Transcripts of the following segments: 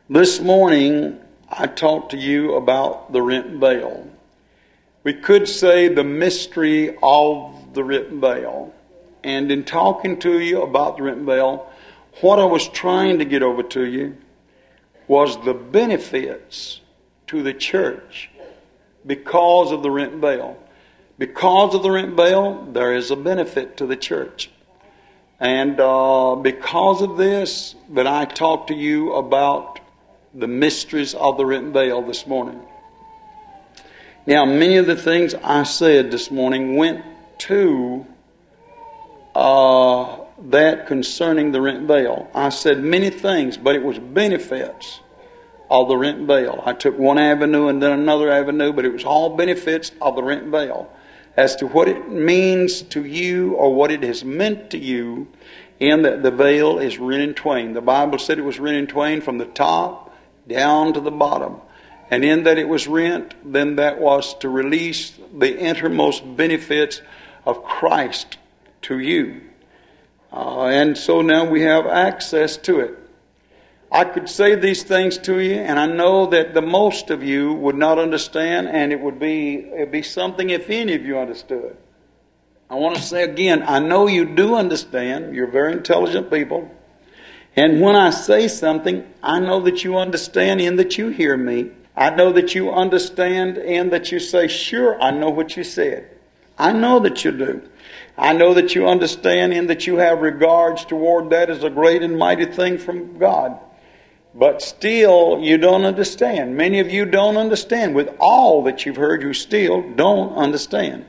This morning, I talked to you about the rent veil. We could say the mystery of the rent veil. And in talking to you about the rent veil, what I was trying to get over to you was the benefits to the church because of the rent veil. Because of the rent veil, there is a benefit to the church. And because of this, that I talked to you about the mysteries of the rent veil this morning. Now, many of the things I said this morning went to that concerning the rent veil. I said many things, but it was benefits of the rent veil. I took one avenue and then another avenue, but it was all benefits of the rent veil as to what it means to you or what it has meant to you in that the veil is rent in twain. The Bible said it was rent in twain from the top down to the bottom. And in that it was rent, then that was to release the innermost benefits of Christ to you. And so now we have access to it. I could say these things to you, and I know that the most of you would not understand, and it'd be something if any of you understood. I want to say again, I know you do understand. You're very intelligent people. And when I say something, I know that you understand in that you hear me. I know that you understand in that you say, sure, I know what you said. I know that you do. I know that you understand in that you have regards toward that as a great and mighty thing from God. But still, you don't understand. Many of you don't understand. With all that you've heard, you still don't understand.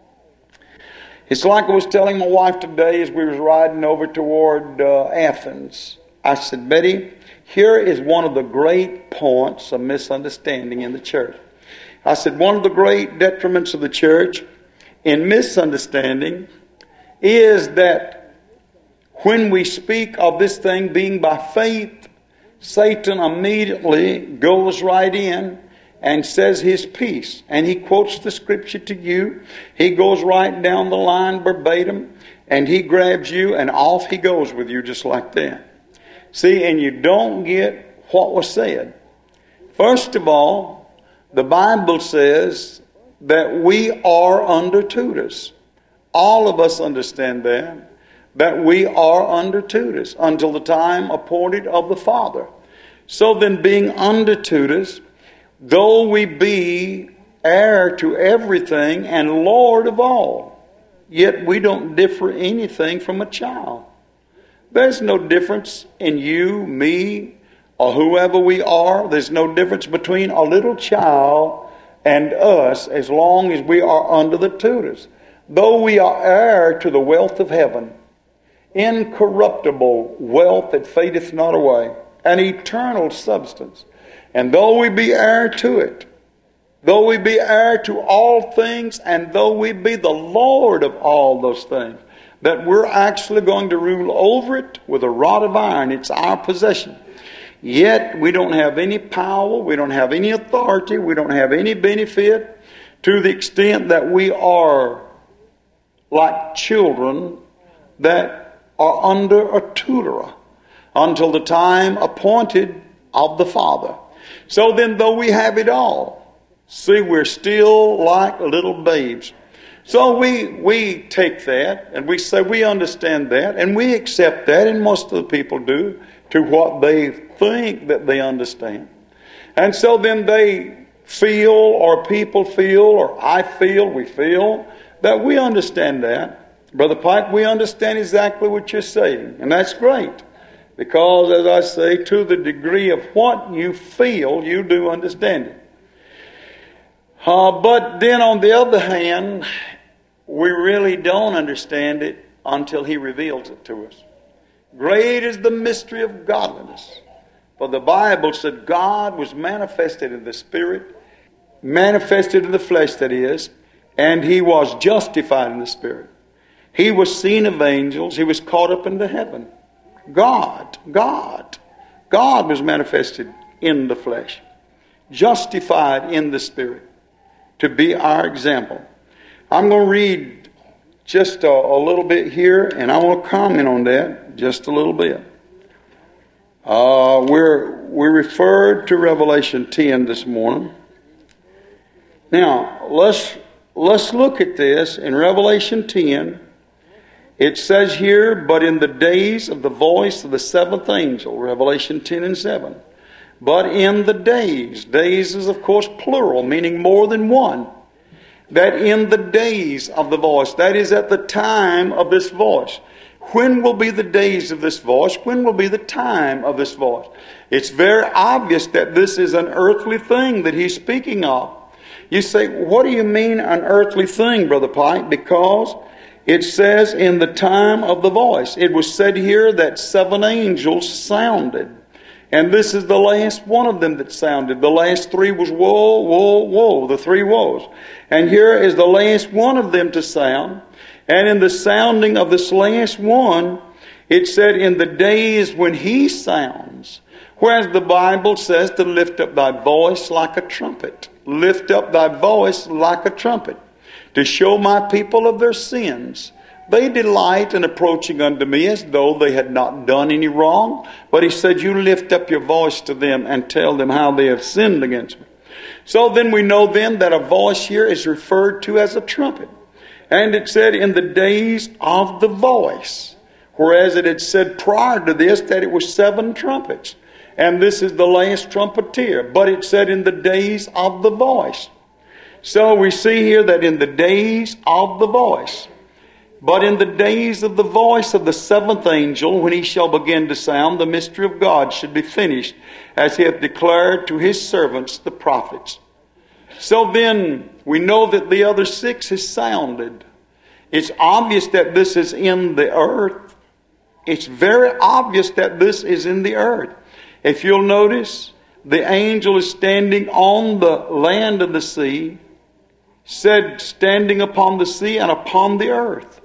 It's like I was telling my wife today as we was riding over toward Athens. I said, Betty, here is one of the great points of misunderstanding in the church. I said, one of the great detriments of the church in misunderstanding is that when we speak of this thing being by faith, Satan immediately goes right in and says his piece. And he quotes the scripture to you. He goes right down the line verbatim. And he grabs you and off he goes with you just like that. See, and you don't get what was said. First of all, the Bible says that we are under tutors. All of us understand that we are under tutors until the time appointed of the Father. So then, being under tutors, though we be heir to everything and Lord of all, yet we don't differ anything from a child. There's no difference in you, me, or whoever we are. There's no difference between a little child and us as long as we are under the tutors. Though we are heir to the wealth of heaven, incorruptible wealth that fadeth not away, an eternal substance. And though we be heir to it, though we be heir to all things, and though we be the Lord of all those things, that we're actually going to rule over it with a rod of iron. It's our possession. Yet we don't have any power, we don't have any authority, we don't have any benefit to the extent that we are like children that are under a tutor until the time appointed of the Father. So then, though we have it all, see, we're still like little babes. So we take that and we say we understand that and we accept that, and most of the people do, to what they think that they understand. And so then they feel, or people feel, or I feel, we feel that we understand that. Brother Pike, we understand exactly what you're saying, and that's great. Because, as I say, to the degree of what you feel, you do understand it. But then on the other hand, we really don't understand it until He reveals it to us. Great is the mystery of godliness. For the Bible said God was manifested in the Spirit, manifested in the flesh, that is, and He was justified in the Spirit. He was seen of angels. He was caught up into heaven. God was manifested in the flesh, justified in the Spirit, to be our example. I'm going to read just a little bit here, and I want to comment on that just a little bit. We referred to Revelation 10 this morning. Now, let's look at this. In Revelation 10, it says here, but in the days of the voice of the seventh angel, Revelation 10 and 7. But in the days is of course plural, meaning more than one. That in the days of the voice, that is at the time of this voice. When will be the days of this voice? When will be the time of this voice? It's very obvious that this is an earthly thing that he's speaking of. You say, what do you mean an earthly thing, Brother Pike? Because it says in the time of the voice. It was said here that 7 angels sounded. And this is the last one of them that sounded. The last 3 was woe, woe, woe. The 3 woes. And here is the last one of them to sound. And in the sounding of this last one, it said in the days when he sounds. Whereas the Bible says to lift up thy voice like a trumpet. Lift up thy voice like a trumpet. To show my people of their sins. They delight in approaching unto me as though they had not done any wrong. But he said, you lift up your voice to them and tell them how they have sinned against me. So then we know then that a voice here is referred to as a trumpet. And it said in the days of the voice. Whereas it had said prior to this that it was 7 trumpets. And this is the last trumpeter. But it said in the days of the voice. So we see here that in the days of the voice. But in the days of the voice of the 7th angel, when he shall begin to sound, the mystery of God should be finished, as he hath declared to his servants, the prophets. So then, we know that the other 6 has sounded. It's obvious that this is in the earth. It's very obvious that this is in the earth. If you'll notice, the angel is standing on the land of the sea, said standing upon the sea and upon the earth.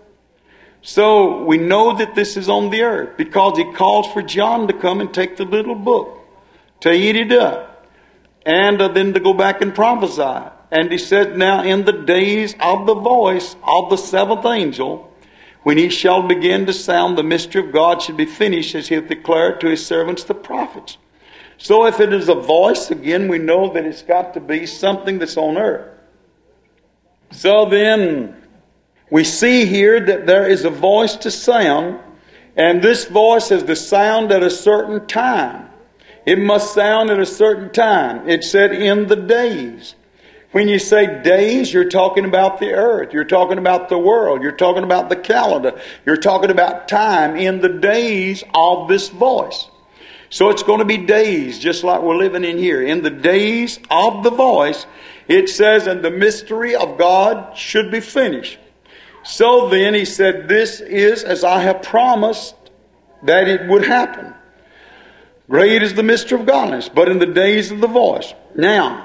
So we know that this is on the earth because he calls for John to come and take the little book, to eat it up, and then to go back and prophesy. And he said, now in the days of the voice of the 7th angel, when he shall begin to sound, the mystery of God should be finished, as he hath declared to his servants the prophets. So if it is a voice, again, we know that it's got to be something that's on earth. So then, we see here that there is a voice to sound, and this voice is to sound at a certain time. It must sound at a certain time. It said in the days. When you say days, you're talking about the earth. You're talking about the world. You're talking about the calendar. You're talking about time in the days of this voice. So it's going to be days, just like we're living in here. In the days of the voice, it says, and the mystery of God should be finished. So then he said, this is as I have promised that it would happen. Great is the mystery of godliness, but in the days of the voice. Now,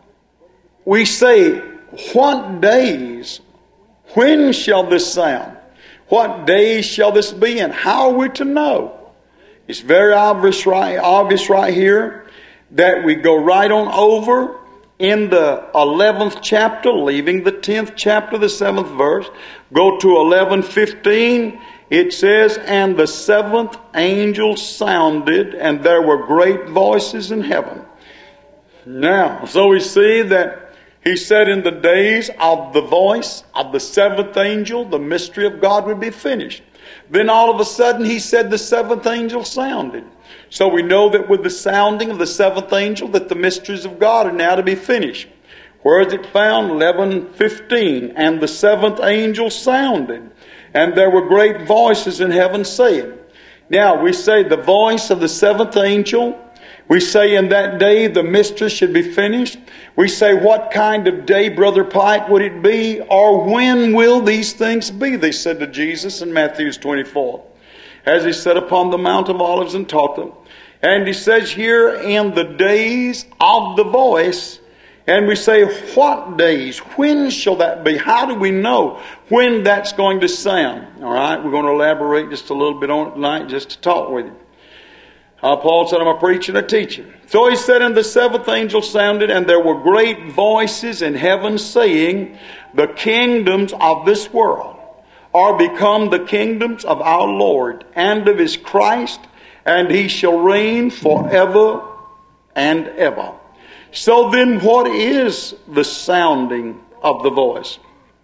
we say, what days? When shall this sound? What days shall this be? And how are we to know? It's very obvious right here that we go right on over in the 11th chapter, leaving the 10th chapter, the 7th verse. Go to 11:15. It says, and the 7th angel sounded, and there were great voices in heaven. Now, so we see that he said in the days of the voice of the 7th angel, the mystery of God would be finished. Then all of a sudden he said the 7th angel sounded. So we know that with the sounding of the 7th angel that the mysteries of God are now to be finished. Where is it found? 11:15. And the 7th angel sounded, and there were great voices in heaven saying. Now we say the voice of the 7th angel. We say in that day the mystery should be finished. We say what kind of day, Brother Pike, would it be? Or when will these things be? They said to Jesus in Matthew 24. As he sat upon the Mount of Olives and taught them. And he says here in the days of the voice. And we say what days? When shall that be? How do we know when that's going to sound? All right, we're going to elaborate just a little bit on it tonight just to talk with you. Paul said, I'm a preacher and a teacher. So he said, and the 7th angel sounded, and there were great voices in heaven saying, the kingdoms of this world are become the kingdoms of our Lord and of his Christ, and he shall reign forever and ever. So then, what is the sounding of the voice?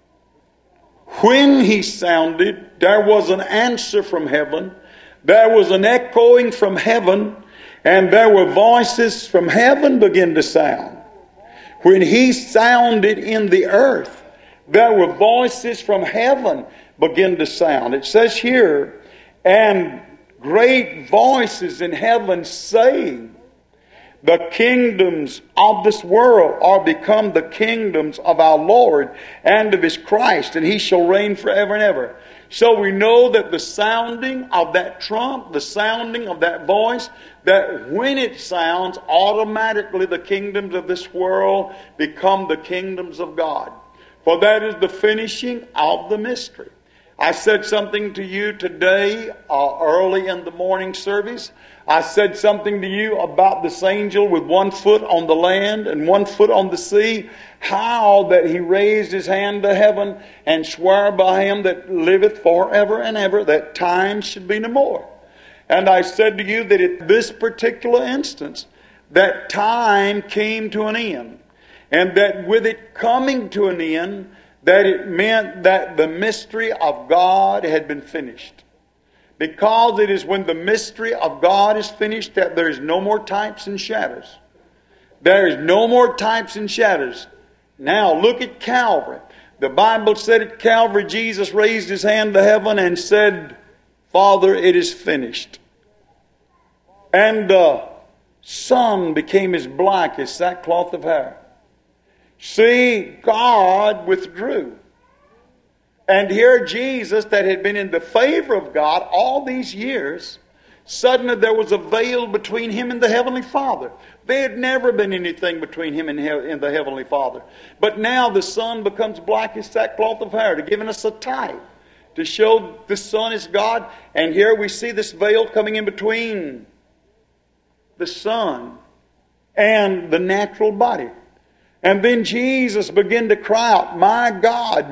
When he sounded, there was an answer from heaven, there was an echoing from heaven, and there were voices from heaven begin to sound. When he sounded in the earth, there were voices from heaven begin to sound. It says here, and great voices in heaven saying, the kingdoms of this world are become the kingdoms of our Lord and of his Christ, and he shall reign forever and ever. So we know that the sounding of that trump, the sounding of that voice, that when it sounds, automatically the kingdoms of this world become the kingdoms of God. For that is the finishing of the mystery. I said something to you today early in the morning service. I said something to you about this angel with 1 foot on the land and 1 foot on the sea. How that he raised his hand to heaven and swore by him that liveth forever and ever, that time should be no more. And I said to you that at this particular instance, that time came to an end. And that with it coming to an end, that it meant that the mystery of God had been finished. Because it is when the mystery of God is finished that there is no more types and shadows. There is no more types and shadows. Now look at Calvary. The Bible said at Calvary, Jesus raised his hand to heaven and said, Father, it is finished. And the sun became as black as sackcloth of hair. See, God withdrew. And here Jesus, that had been in the favor of God all these years, suddenly there was a veil between him and the Heavenly Father. There had never been anything between him and the Heavenly Father. But now the sun becomes black as sackcloth of hair, to giving us a type to show the Son is God. And here we see this veil coming in between the Son and the natural body. And then Jesus began to cry out, my God,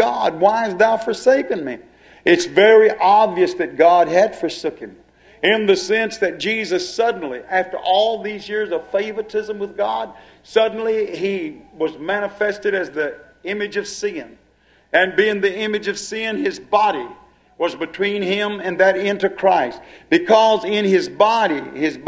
why hast thou forsaken me? It's very obvious that God had forsaken him. In the sense that Jesus suddenly, after all these years of favoritism with God, suddenly he was manifested as the image of sin. And being the image of sin, his body was between him and that Antichrist. Because in his body,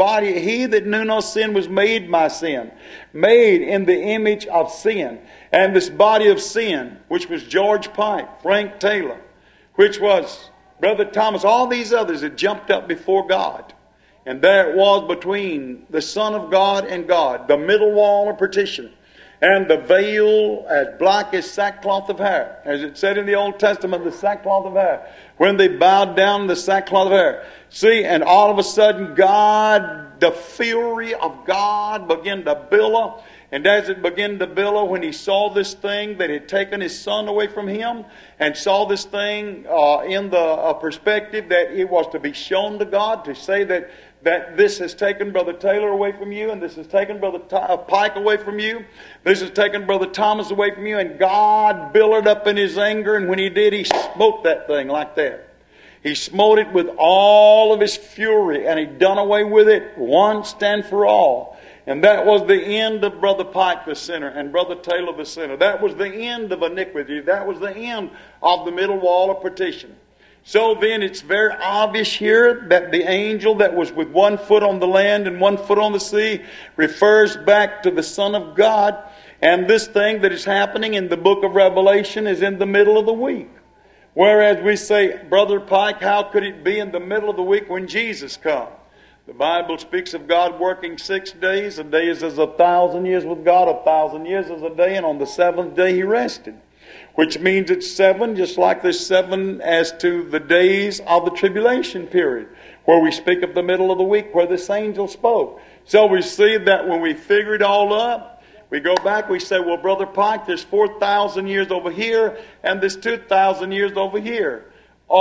he that knew no sin was made by sin. Made in the image of sin. And this body of sin, which was George Pike, Frank Taylor, which was Brother Thomas, all these others had jumped up before God. And there it was between the Son of God and God, the middle wall of partition. And the veil as black as sackcloth of hair. As it said in the Old Testament, the sackcloth of hair. When they bowed down, the sackcloth of hair. See, and all of a sudden God, the fury of God began to billow. And as it began to billow, when he saw this thing that had taken his son away from him, and saw this thing in the perspective that it was to be shown to God, to say that this has taken Brother Taylor away from you, and this has taken Brother Pike away from you, this has taken Brother Thomas away from you, and God billowed up in his anger, and when he did, he smote that thing like that. He smote it with all of his fury, and he done away with it once and for all. And that was the end of Brother Pike the sinner and Brother Taylor the sinner. That was the end of iniquity. That was the end of the middle wall of partition. So then it's very obvious here that the angel that was with 1 foot on the land and 1 foot on the sea refers back to the Son of God. And this thing that is happening in the book of Revelation is in the middle of the week. Whereas we say, Brother Pike, how could it be in the middle of the week when Jesus comes? The Bible speaks of God working 6 days. A day is as 1,000 years with God. 1,000 years is a day. And on the seventh day he rested. Which means it's 7, just like there's 7 as to the days of the tribulation period. Where we speak of the middle of the week, where this angel spoke. So we see that when we figure it all up, we go back, we say, well, Brother Pike, there's 4,000 years over here, and there's 2,000 years over here.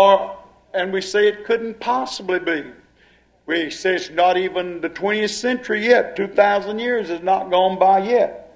And we say it couldn't possibly be. We say it's not even the 20th century yet. 2,000 years has not gone by yet.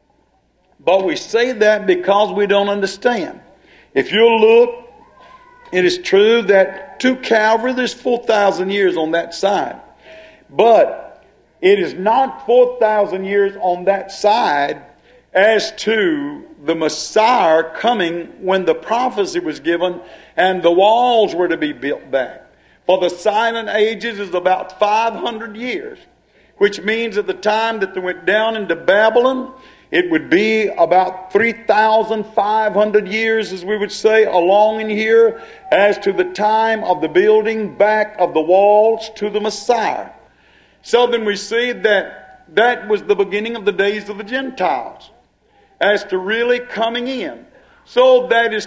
But we say that because we don't understand. If you look It is true that to Calvary there's 4,000 years on that side. But it is not 4,000 years on that side as to the Messiah coming when the prophecy was given and the walls were to be built back. For the silent ages is about 500 years, which means at the time that they went down into Babylon, it would be about 3,500 years, as we would say, along in here, as to the time of the building back of the walls to the Messiah. So then we see that that was the beginning of the days of the Gentiles, as to really coming in. So that is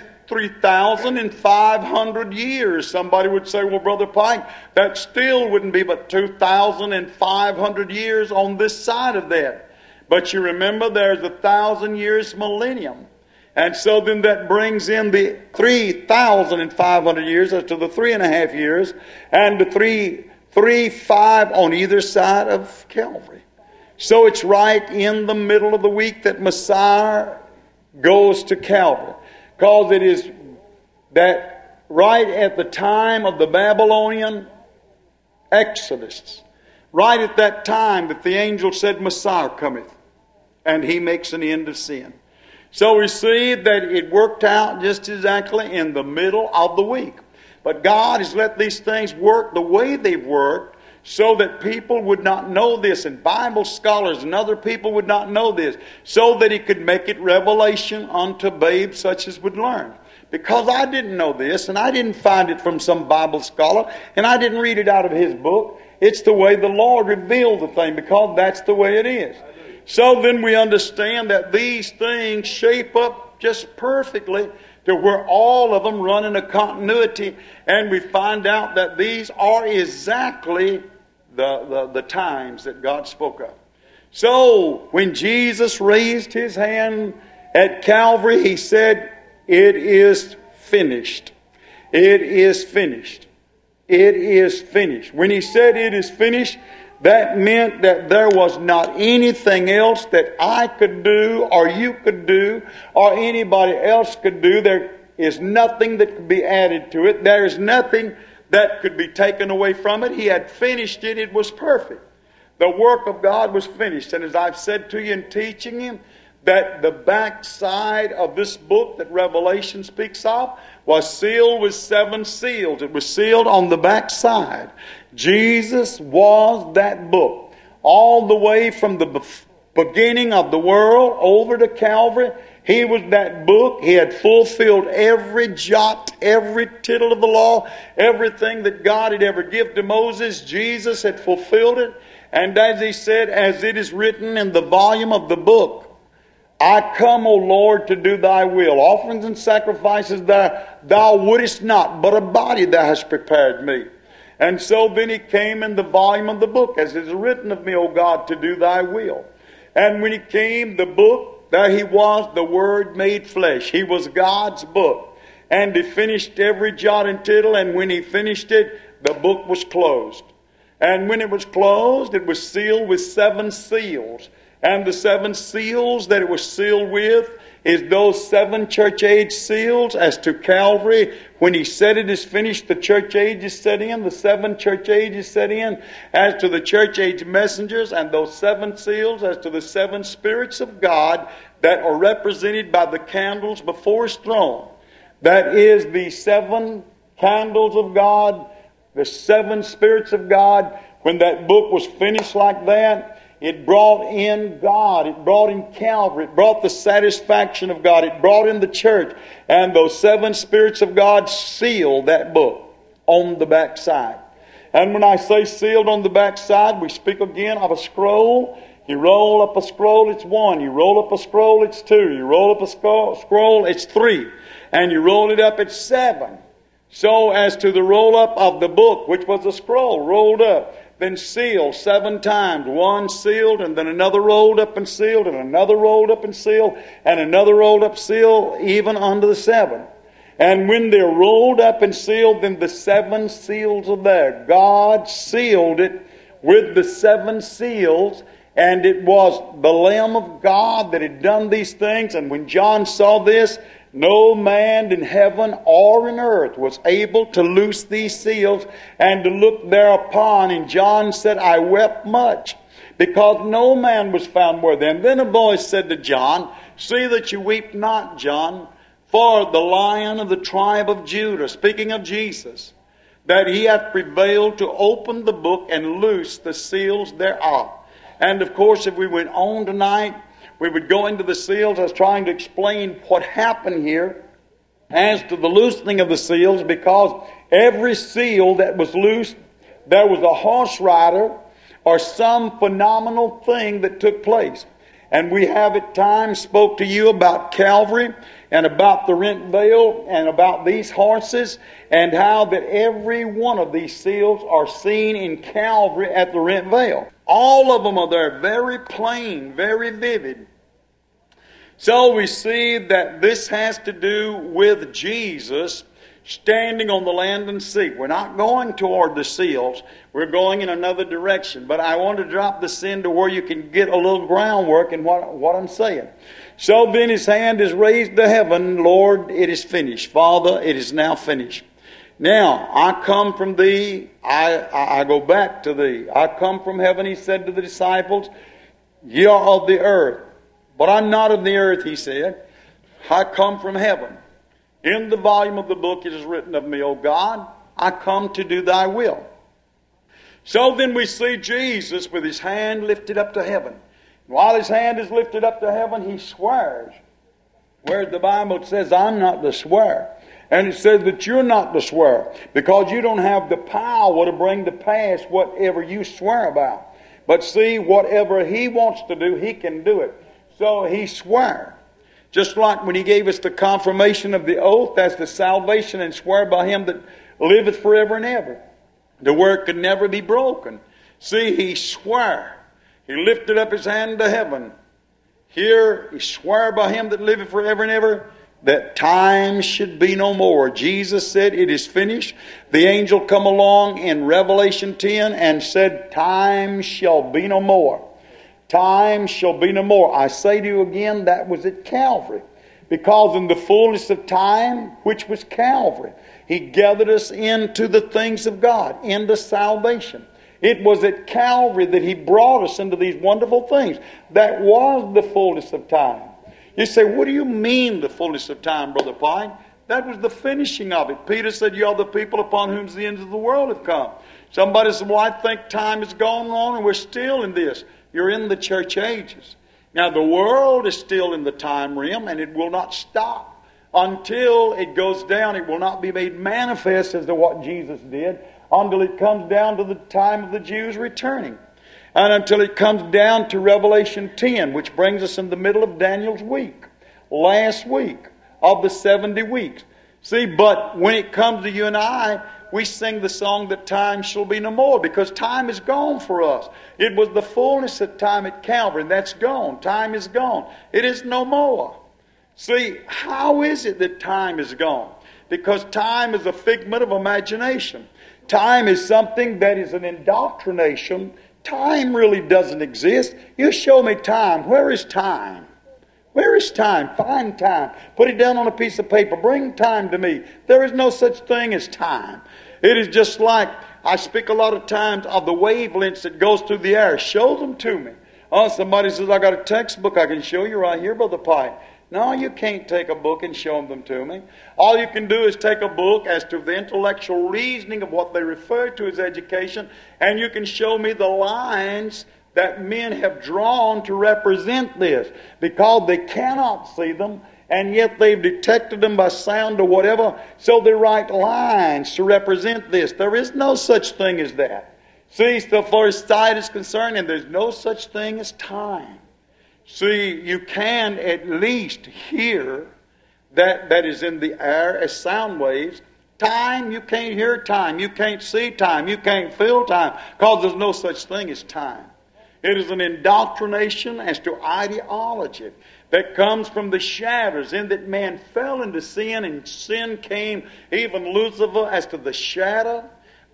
3,500 years. Somebody would say, well, Brother Pike, that still wouldn't be but 2,500 years on this side of that. But you remember there's 1,000 years millennium. And so then that brings in the 3,500 years as to the 3.5 years and the 3.5 on either side of Calvary. So it's right in the middle of the week that Messiah goes to Calvary. Because it is that right at the time of the Babylonian Exodus, right at that time that the angel said, Messiah cometh, and he makes an end of sin. So we see that it worked out just exactly in the middle of the week. But God has let these things work the way they've worked so that people would not know this, and Bible scholars and other people would not know this, so that He could make it revelation unto babes such as would learn. Because I didn't know this, and I didn't find it from some Bible scholar, and I didn't read it out of his book. It's the way the Lord revealed the thing, because that's the way it is. So then we understand that these things shape up just perfectly to where all of them run in a continuity, and we find out that these are exactly the times that God spoke of. So when Jesus raised His hand at Calvary, He said, it is finished. It is finished. It is finished. When He said it is finished, that meant that there was not anything else that I could do or you could do or anybody else could do. There is nothing that could be added to it. There is nothing that could be taken away from it. He had finished it. It was perfect. The work of God was finished. And as I've said to you in teaching Him, that the backside of this book that Revelation speaks of was sealed with 7 seals. It was sealed on the backside. Jesus was that book. All the way from the beginning of the world over to Calvary, He was that book. He had fulfilled every jot, every tittle of the law, everything that God had ever given to Moses. Jesus had fulfilled it. And as He said, as it is written in the volume of the book, I come, O Lord, to do Thy will. Offerings and sacrifices thou wouldest not, but a body Thou hast prepared me. And so then He came in the volume of the book, as it is written of me, O God, to do Thy will. And when He came, the book, there He was, the Word made flesh. He was God's book. And He finished every jot and tittle, and when He finished it, the book was closed. And when it was closed, it was sealed with 7 seals. And the 7 seals that it was sealed with is those 7 church age seals. As to Calvary, when He said it is finished, the church age is set in. The 7 church ages set in. As to the church age messengers and those 7 seals, as to the 7 spirits of God that are represented by the candles before His throne. That is the 7 candles of God, the 7 spirits of God. When that book was finished like that, it brought in God. It brought in Calvary. It brought the satisfaction of God. It brought in the church. And those 7 spirits of God sealed that book on the backside. And when I say sealed on the backside, we speak again of a scroll. You roll up a scroll, it's 1. You roll up a scroll, it's 2. You roll up a scroll, it's 3. And you roll it up, it's 7. So as to the roll up of the book, which was a scroll rolled up, been sealed 7 times. 1 sealed, and then another rolled up and sealed, and another rolled up and sealed, and another rolled up sealed, even unto the 7. And when they're rolled up and sealed, then the 7 seals are there. God sealed it with the 7 seals, and it was the Lamb of God that had done these things. And when John saw this, No man in heaven or in earth was able to loose these seals and to look thereupon. And John said, I wept much, because no man was found worthy. And then a voice said to John, see that you weep not, John, for the Lion of the tribe of Judah, speaking of Jesus, that he hath prevailed to open the book and loose the seals thereof. And of course, if we went on tonight, we would go into the seals. I was trying to explain what happened here as to the loosening of the seals, because every seal that was loosed, there was a horse rider or some phenomenal thing that took place. And we have at times spoke to you about Calvary and about the rent veil and about these horses, and how that every one of these seals are seen in Calvary at the rent veil. All of them are there, very plain, very vivid. So we see that this has to do with Jesus standing on the land and sea. We're not going toward the seals. We're going in another direction. But I want to drop this into where you can get a little groundwork in what I'm saying. So then his hand is raised to heaven. Lord, it is finished. Father, it is now finished. Now, I come from thee. I go back to thee. I come from heaven, he said to the disciples. Ye are of the earth. But I'm not of the earth, he said. I come from heaven. In the volume of the book it is written of me, O God, I come to do thy will. So then we see Jesus with his hand lifted up to heaven. While his hand is lifted up to heaven, he swears. Where the Bible says, I'm not to swear. And it says that you're not to swear, because you don't have the power to bring to pass whatever you swear about. But see, whatever he wants to do, he can do it. So he swore. Just like when he gave us the confirmation of the oath, that's the salvation, and swear by him that liveth forever and ever. The word could never be broken. See, he swore. He lifted up his hand to heaven. Here, he swore by him that liveth forever and ever, that time should be no more. Jesus said, it is finished. The angel come along in Revelation 10 and said, time shall be no more. Time shall be no more. I say to you again, that was at Calvary. Because in the fullness of time, which was Calvary, he gathered us into the things of God, into salvation. It was at Calvary that he brought us into these wonderful things. That was the fullness of time. You say, what do you mean the fullness of time, Brother Pine? That was the finishing of it. Peter said, you are the people upon whom the ends of the world have come. Somebody said, well, I think time has gone on and we're still in this. You're in the church ages. Now, the world is still in the time realm, and it will not stop until it goes down. It will not be made manifest as to what Jesus did until it comes down to the time of the Jews returning. And until it comes down to Revelation 10, which brings us in the middle of Daniel's week, last week of the 70 weeks. See, but when it comes to you and I, we sing the song that time shall be no more, because time is gone for us. It was the fullness of time at Calvary, and that's gone. Time is gone. It is no more. See, how is it that time is gone? Because time is a figment of imagination. Time is something that is an indoctrination. Time really doesn't exist. You show me time. Where is time? Where is time? Find time. Put it down on a piece of paper. Bring time to me. There is no such thing as time. It is just like, I speak a lot of times of the wavelengths that goes through the air. Show them to me. Oh, somebody says, I got a textbook I can show you right here, Brother Pike. No, you can't take a book and show them to me. All you can do is take a book as to the intellectual reasoning of what they refer to as education, and you can show me the lines that men have drawn to represent this, because they cannot see them, and yet they've detected them by sound or whatever, so they write lines to represent this. There is no such thing as that. See, so far as sight is concerned, and there's no such thing as time. See, you can at least hear that is in the air as sound waves. Time, you can't hear time. You can't see time. You can't feel time, because there's no such thing as time. It is an indoctrination as to ideology that comes from the shadows, in that man fell into sin, and sin came, even Lucifer, as to the shadow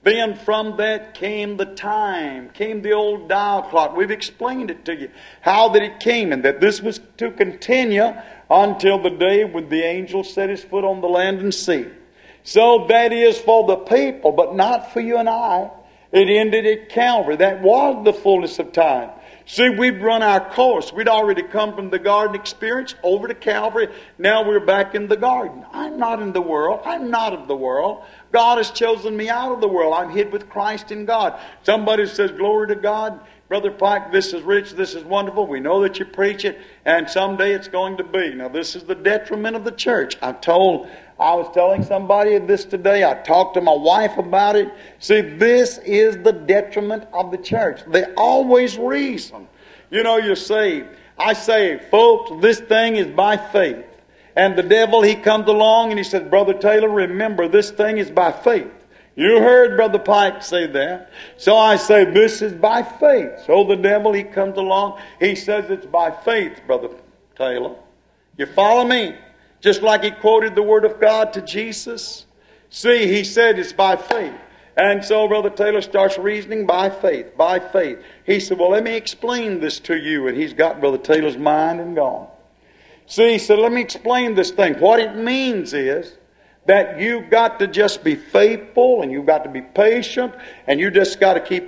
Then from that came the time, came the old dial clock. We've explained it to you, how that it came, and that this was to continue until the day when the angel set his foot on the land and sea. So that is for the people, but not for you and I. It ended at Calvary. That was the fullness of time. See, we'd run our course. We'd already come from the garden experience over to Calvary. Now we're back in the garden. I'm not in the world. I'm not of the world. God has chosen me out of the world. I'm hid with Christ in God. Somebody says, glory to God. Brother Pike, this is rich, this is wonderful. We know that you preach it, and someday it's going to be. Now, this is the detriment of the church. I was telling somebody this today. I talked to my wife about it. See, this is the detriment of the church. They always reason. You say, I say, folks, this thing is by faith. And the devil, he comes along and he says, Brother Taylor, remember, this thing is by faith. You heard Brother Pike say that. So I say, this is by faith. So the devil, he comes along. He says it's by faith, Brother Taylor. You follow me? Just like he quoted the Word of God to Jesus. See, he said it's by faith. And so Brother Taylor starts reasoning by faith, by faith. He said, well, let me explain this to you. And he's got Brother Taylor's mind and gone. See, he said, let me explain this thing. What it means is that you've got to just be faithful and you've got to be patient and you just got to keep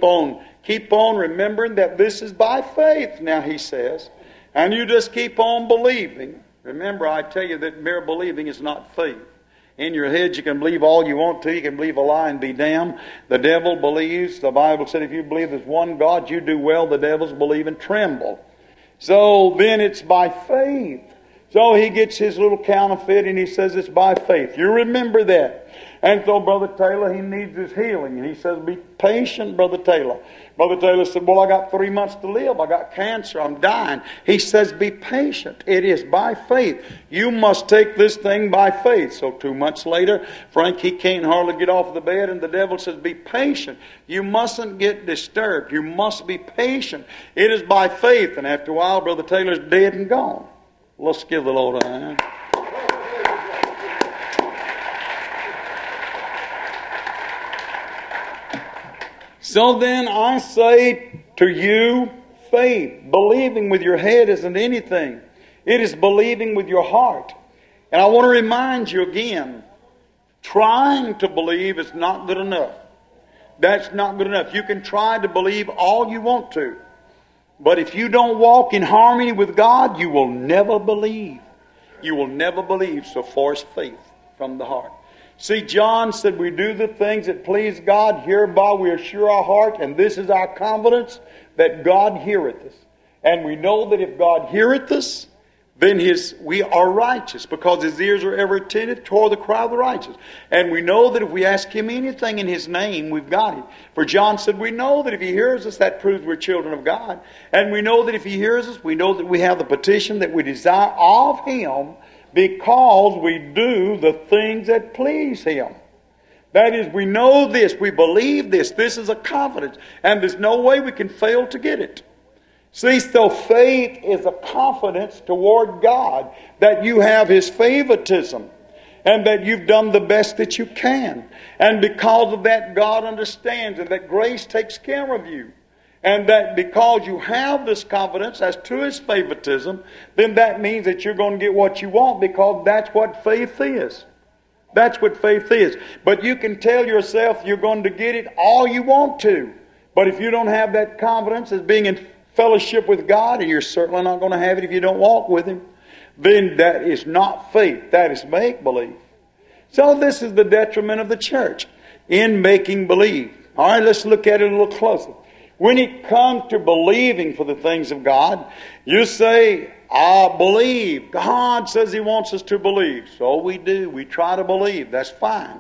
on remembering that this is by faith, now he says. And you just keep on believing. Remember, I tell you that mere believing is not faith. In your head you can believe all you want to. You can believe a lie and be damned. The devil believes. The Bible said if you believe there's one God, you do well. The devils believe and tremble. So then it's by faith. So he gets his little counterfeit and he says it's by faith. You remember that. And so Brother Taylor, he needs his healing. And he says, be patient, Brother Taylor. Brother Taylor said, well, I got 3 months to live. I got cancer. I'm dying. He says, be patient. It is by faith. You must take this thing by faith. So 2 months later, Frank, he can't hardly get off the bed. And the devil says, be patient. You mustn't get disturbed. You must be patient. It is by faith. And after a while, Brother Taylor's dead and gone. Let's give the Lord a hand. So then I say to you, faith, believing with your head isn't anything. It is believing with your heart. And I want to remind you again, trying to believe is not good enough. That's not good enough. You can try to believe all you want to. But if you don't walk in harmony with God, you will never believe. You will never believe. So force faith from the heart. See, John said we do the things that please God. Hereby we assure our heart, and this is our confidence, that God heareth us. And we know that if God heareth us, then we are righteous, because His ears are ever attentive toward the cry of the righteous. And we know that if we ask Him anything in His name, we've got it. For John said, we know that if He hears us, that proves we're children of God. And we know that if He hears us, we know that we have the petition that we desire of Him, because we do the things that please Him. That is, we know this, we believe this. This is a confidence, and there's no way we can fail to get it. See, so faith is a confidence toward God that you have His favoritism and that you've done the best that you can. And because of that, God understands and that grace takes care of you. And that because you have this confidence as to His favoritism, then that means that you're going to get what you want, because that's what faith is. That's what faith is. But you can tell yourself you're going to get it all you want to. But if you don't have that confidence as being in fellowship with God, and you're certainly not going to have it if you don't walk with Him, then that is not faith. That is make-believe. So this is the detriment of the church in making believe. All right, let's look at it a little closer. When it comes to believing for the things of God, you say, I believe. God says He wants us to believe. So we do. We try to believe. That's fine.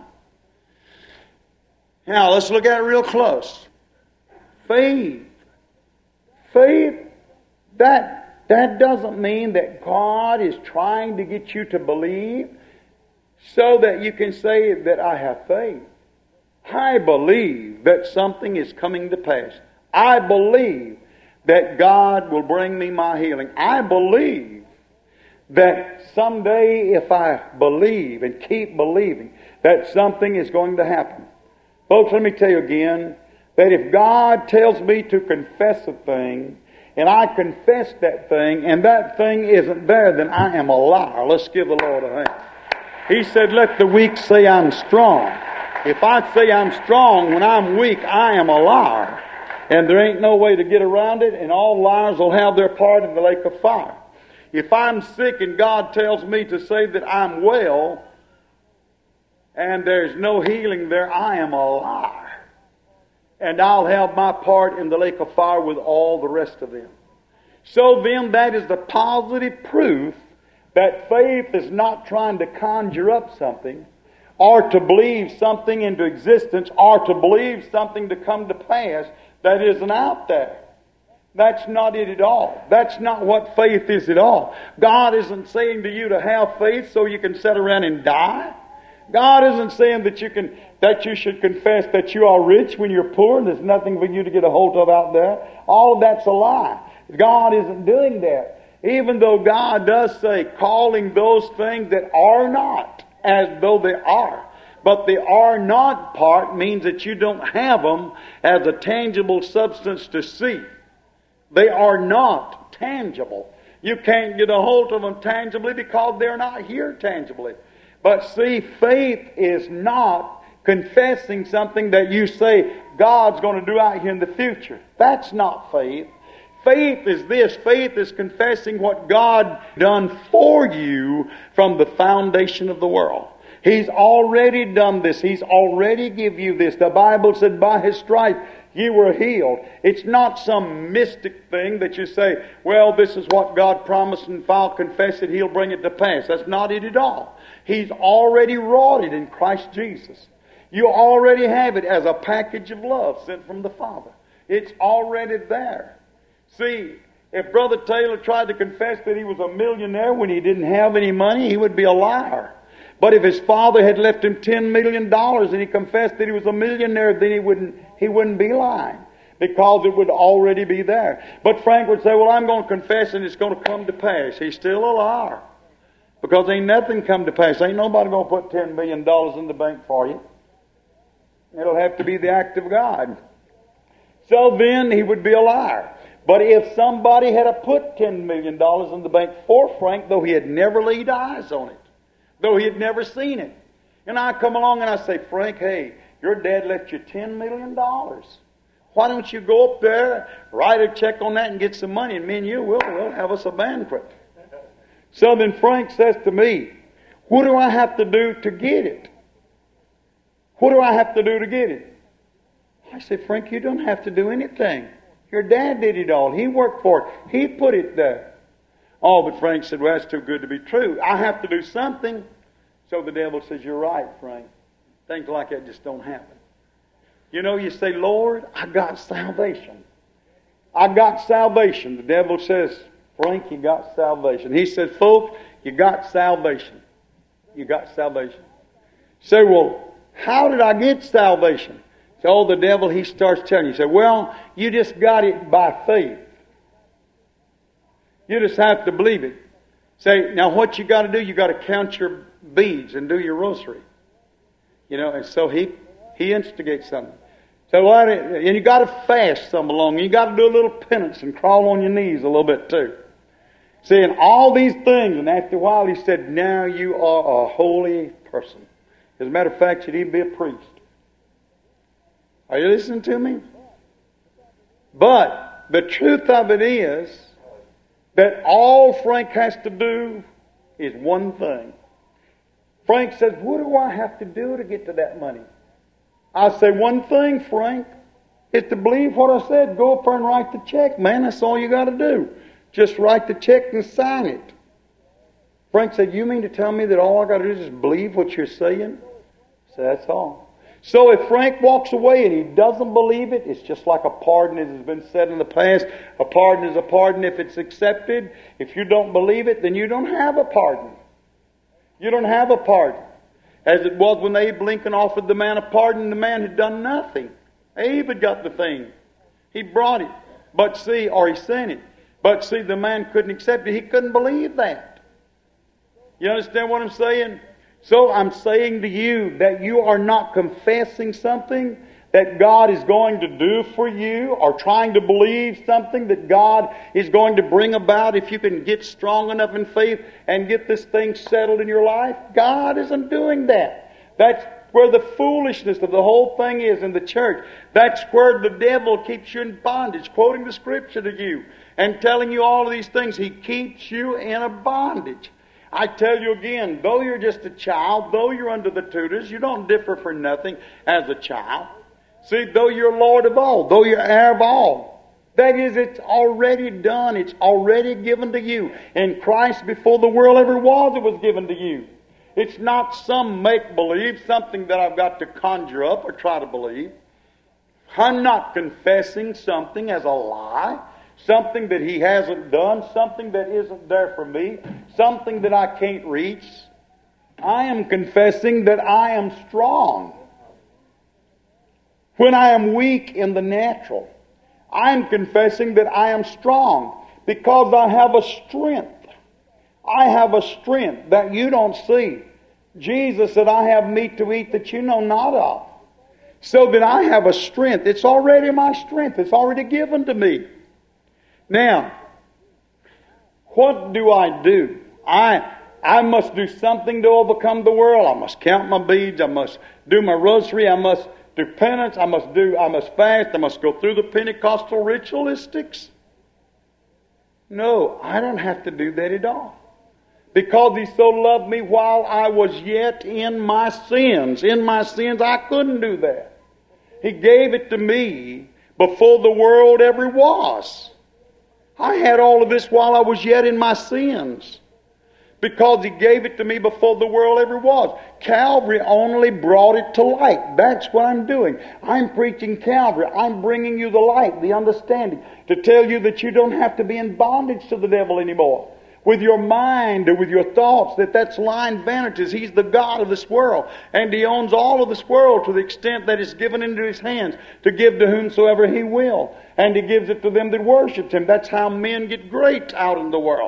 Now, let's look at it real close. Faith. Faith, that doesn't mean that God is trying to get you to believe so that you can say that I have faith. I believe that something is coming to pass. I believe that God will bring me my healing. I believe that someday if I believe and keep believing that something is going to happen. Folks, let me tell you again that if God tells me to confess a thing, and I confess that thing, and that thing isn't there, then I am a liar. Let's give the Lord a hand. He said, let the weak say I'm strong. If I say I'm strong when I'm weak, I am a liar. And there ain't no way to get around it, and all liars will have their part in the lake of fire. If I'm sick and God tells me to say that I'm well, and there's no healing there, I am a liar. And I'll have my part in the lake of fire with all the rest of them. So then, that is the positive proof that faith is not trying to conjure up something, or to believe something into existence, or to believe something to come to pass that isn't out there. That's not it at all. That's not what faith is at all. God isn't saying to you to have faith so you can sit around and die. God isn't saying that you should confess that you are rich when you're poor and there's nothing for you to get a hold of out there. All of that's a lie. God isn't doing that. Even though God does say, calling those things that are not as though they are. But the are not part means that you don't have them as a tangible substance to see. They are not tangible. You can't get a hold of them tangibly because they're not here tangibly. But see, faith is not confessing something that you say God's going to do out here in the future. That's not faith. Faith is this. Faith is confessing what God done for you from the foundation of the world. He's already done this. He's already give you this. The Bible said, by His stripes you were healed. It's not some mystic thing that you say, well, this is what God promised, and if I'll confess it, He'll bring it to pass. That's not it at all. He's already wrought it in Christ Jesus. You already have it as a package of love sent from the Father. It's already there. See, if Brother Taylor tried to confess that he was a millionaire when he didn't have any money, he would be a liar. But if his father had left him $10 million and he confessed that he was a millionaire, then he wouldn't be lying, because it would already be there. But Frank would say, well, I'm going to confess and it's going to come to pass. He's still a liar, because ain't nothing come to pass. Ain't nobody going to put $10 million in the bank for you. It'll have to be the act of God. So then he would be a liar. But if somebody had put $10 million in the bank for Frank, though he had never laid eyes on it, though he had never seen it, and I come along and I say, Frank, hey, your dad left you $10 million. Why don't you go up there, write a check on that and get some money, and me and you will have us a banquet. So then Frank says to me, what do I have to do to get it? What do I have to do to get it? I say, Frank, you don't have to do anything. Your dad did it all. He worked for it. He put it there. Oh, but Frank said, well, that's too good to be true. I have to do something. So the devil says, you're right, Frank. Things like that just don't happen. You know, you say, Lord, I got salvation. I got salvation. The devil says, Frank, you got salvation. He says, folks, you got salvation. You got salvation. Say, well, how did I get salvation? So the devil, he starts telling you. Say, well, you just got it by faith. You just have to believe it. Say, now what you got to do, you got to count your beads and do your rosary. You know, and so he instigates something. So and you got to fast some along. You got to do a little penance and crawl on your knees a little bit too. See, and all these things, and after a while he said, now you are a holy person. As a matter of fact, you'd even be a priest. Are you listening to me? But the truth of it is that all Frank has to do is one thing. Frank says, what do I have to do to get to that money? I say, one thing, Frank, is to believe what I said. Go up there and write the check, man. That's all you got to do. Just write the check and sign it. Frank said, you mean to tell me that all I got to do is just believe what you're saying? I said, that's all. So if Frank walks away and he doesn't believe it, it's just like a pardon, as has been said in the past. A pardon is a pardon if it's accepted. If you don't believe it, then you don't have a pardon. You don't have a pardon. As it was when Abe Lincoln offered the man a pardon, the man had done nothing. Abe had got the thing. He brought it. But see, or he sent it. But see, the man couldn't accept it. He couldn't believe that. You understand what I'm saying? So I'm saying to you that you are not confessing something that God is going to do for you, or trying to believe something that God is going to bring about if you can get strong enough in faith and get this thing settled in your life. God isn't doing that. That's where the foolishness of the whole thing is in the church. That's where the devil keeps you in bondage, quoting the Scripture to you and telling you all of these things. He keeps you in a bondage. I tell you again, though you're just a child, though you're under the tutors, you don't differ for nothing as a child. See, though you're Lord of all, though you're heir of all, that is, it's already done. It's already given to you. In Christ, before the world ever was, it was given to you. It's not some make-believe, something that I've got to conjure up or try to believe. I'm not confessing something as a lie, something that He hasn't done, something that isn't there for me, something that I can't reach. I am confessing that I am strong when I am weak in the natural. I'm confessing that I am strong because I have a strength. I have a strength that you don't see. Jesus said, I have meat to eat that you know not of. So that I have a strength. It's already my strength. It's already given to me. Now, what do? I must do something to overcome the world. I must count my beads. I must do my rosary. I must do penance. I must fast. I must go through the Pentecostal ritualistics. No, I don't have to do that at all. Because He so loved me while I was yet in my sins. In my sins, I couldn't do that. He gave it to me before the world ever was. I had all of this while I was yet in my sins. Because He gave it to me before the world ever was. Calvary only brought it to light. That's what I'm doing. I'm preaching Calvary. I'm bringing you the light, the understanding, to tell you that you don't have to be in bondage to the devil anymore. With your mind or with your thoughts, that's lying vanities. He's the God of this world. And He owns all of this world to the extent that it's given into His hands to give to whomsoever He will. And He gives it to them that worship Him. That's how men get great out in the world.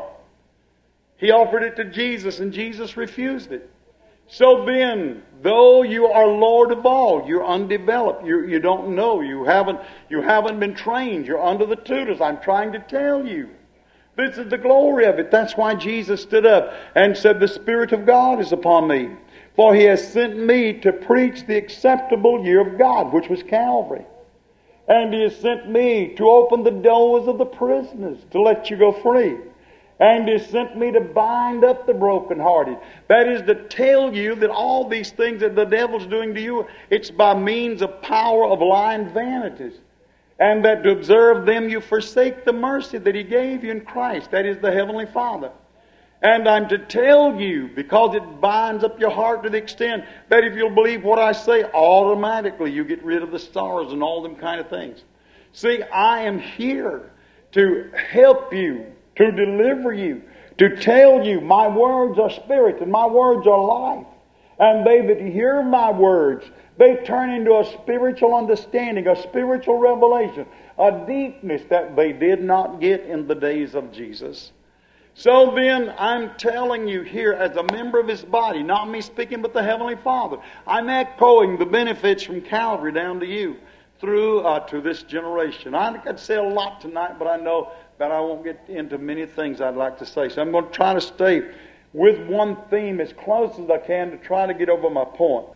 He offered it to Jesus, and Jesus refused it. So then, though you are Lord of all, you're undeveloped. You don't know. You haven't been trained. You're under the tutors. I'm trying to tell you. This is the glory of it. That's why Jesus stood up and said, the Spirit of God is upon me. For He has sent me to preach the acceptable year of God, which was Calvary. And He has sent me to open the doors of the prisoners, to let you go free. And He sent me to bind up the brokenhearted. That is to tell you that all these things that the devil's doing to you, it's by means of power of lying vanities. And that to observe them you forsake the mercy that He gave you in Christ. That is the Heavenly Father. And I'm to tell you, because it binds up your heart to the extent that if you'll believe what I say, automatically you get rid of the sorrows and all them kind of things. See, I am here to help you, to deliver you, to tell you my words are spirit and my words are life. And they that hear my words, they turn into a spiritual understanding, a spiritual revelation, a deepness that they did not get in the days of Jesus. So then, I'm telling you here as a member of His body, not me speaking, but the Heavenly Father, I'm echoing the benefits from Calvary down to you through to this generation. I could say a lot tonight, but I know that I won't get into many things I'd like to say. So I'm going to try to stay with one theme as close as I can to try to get over my point.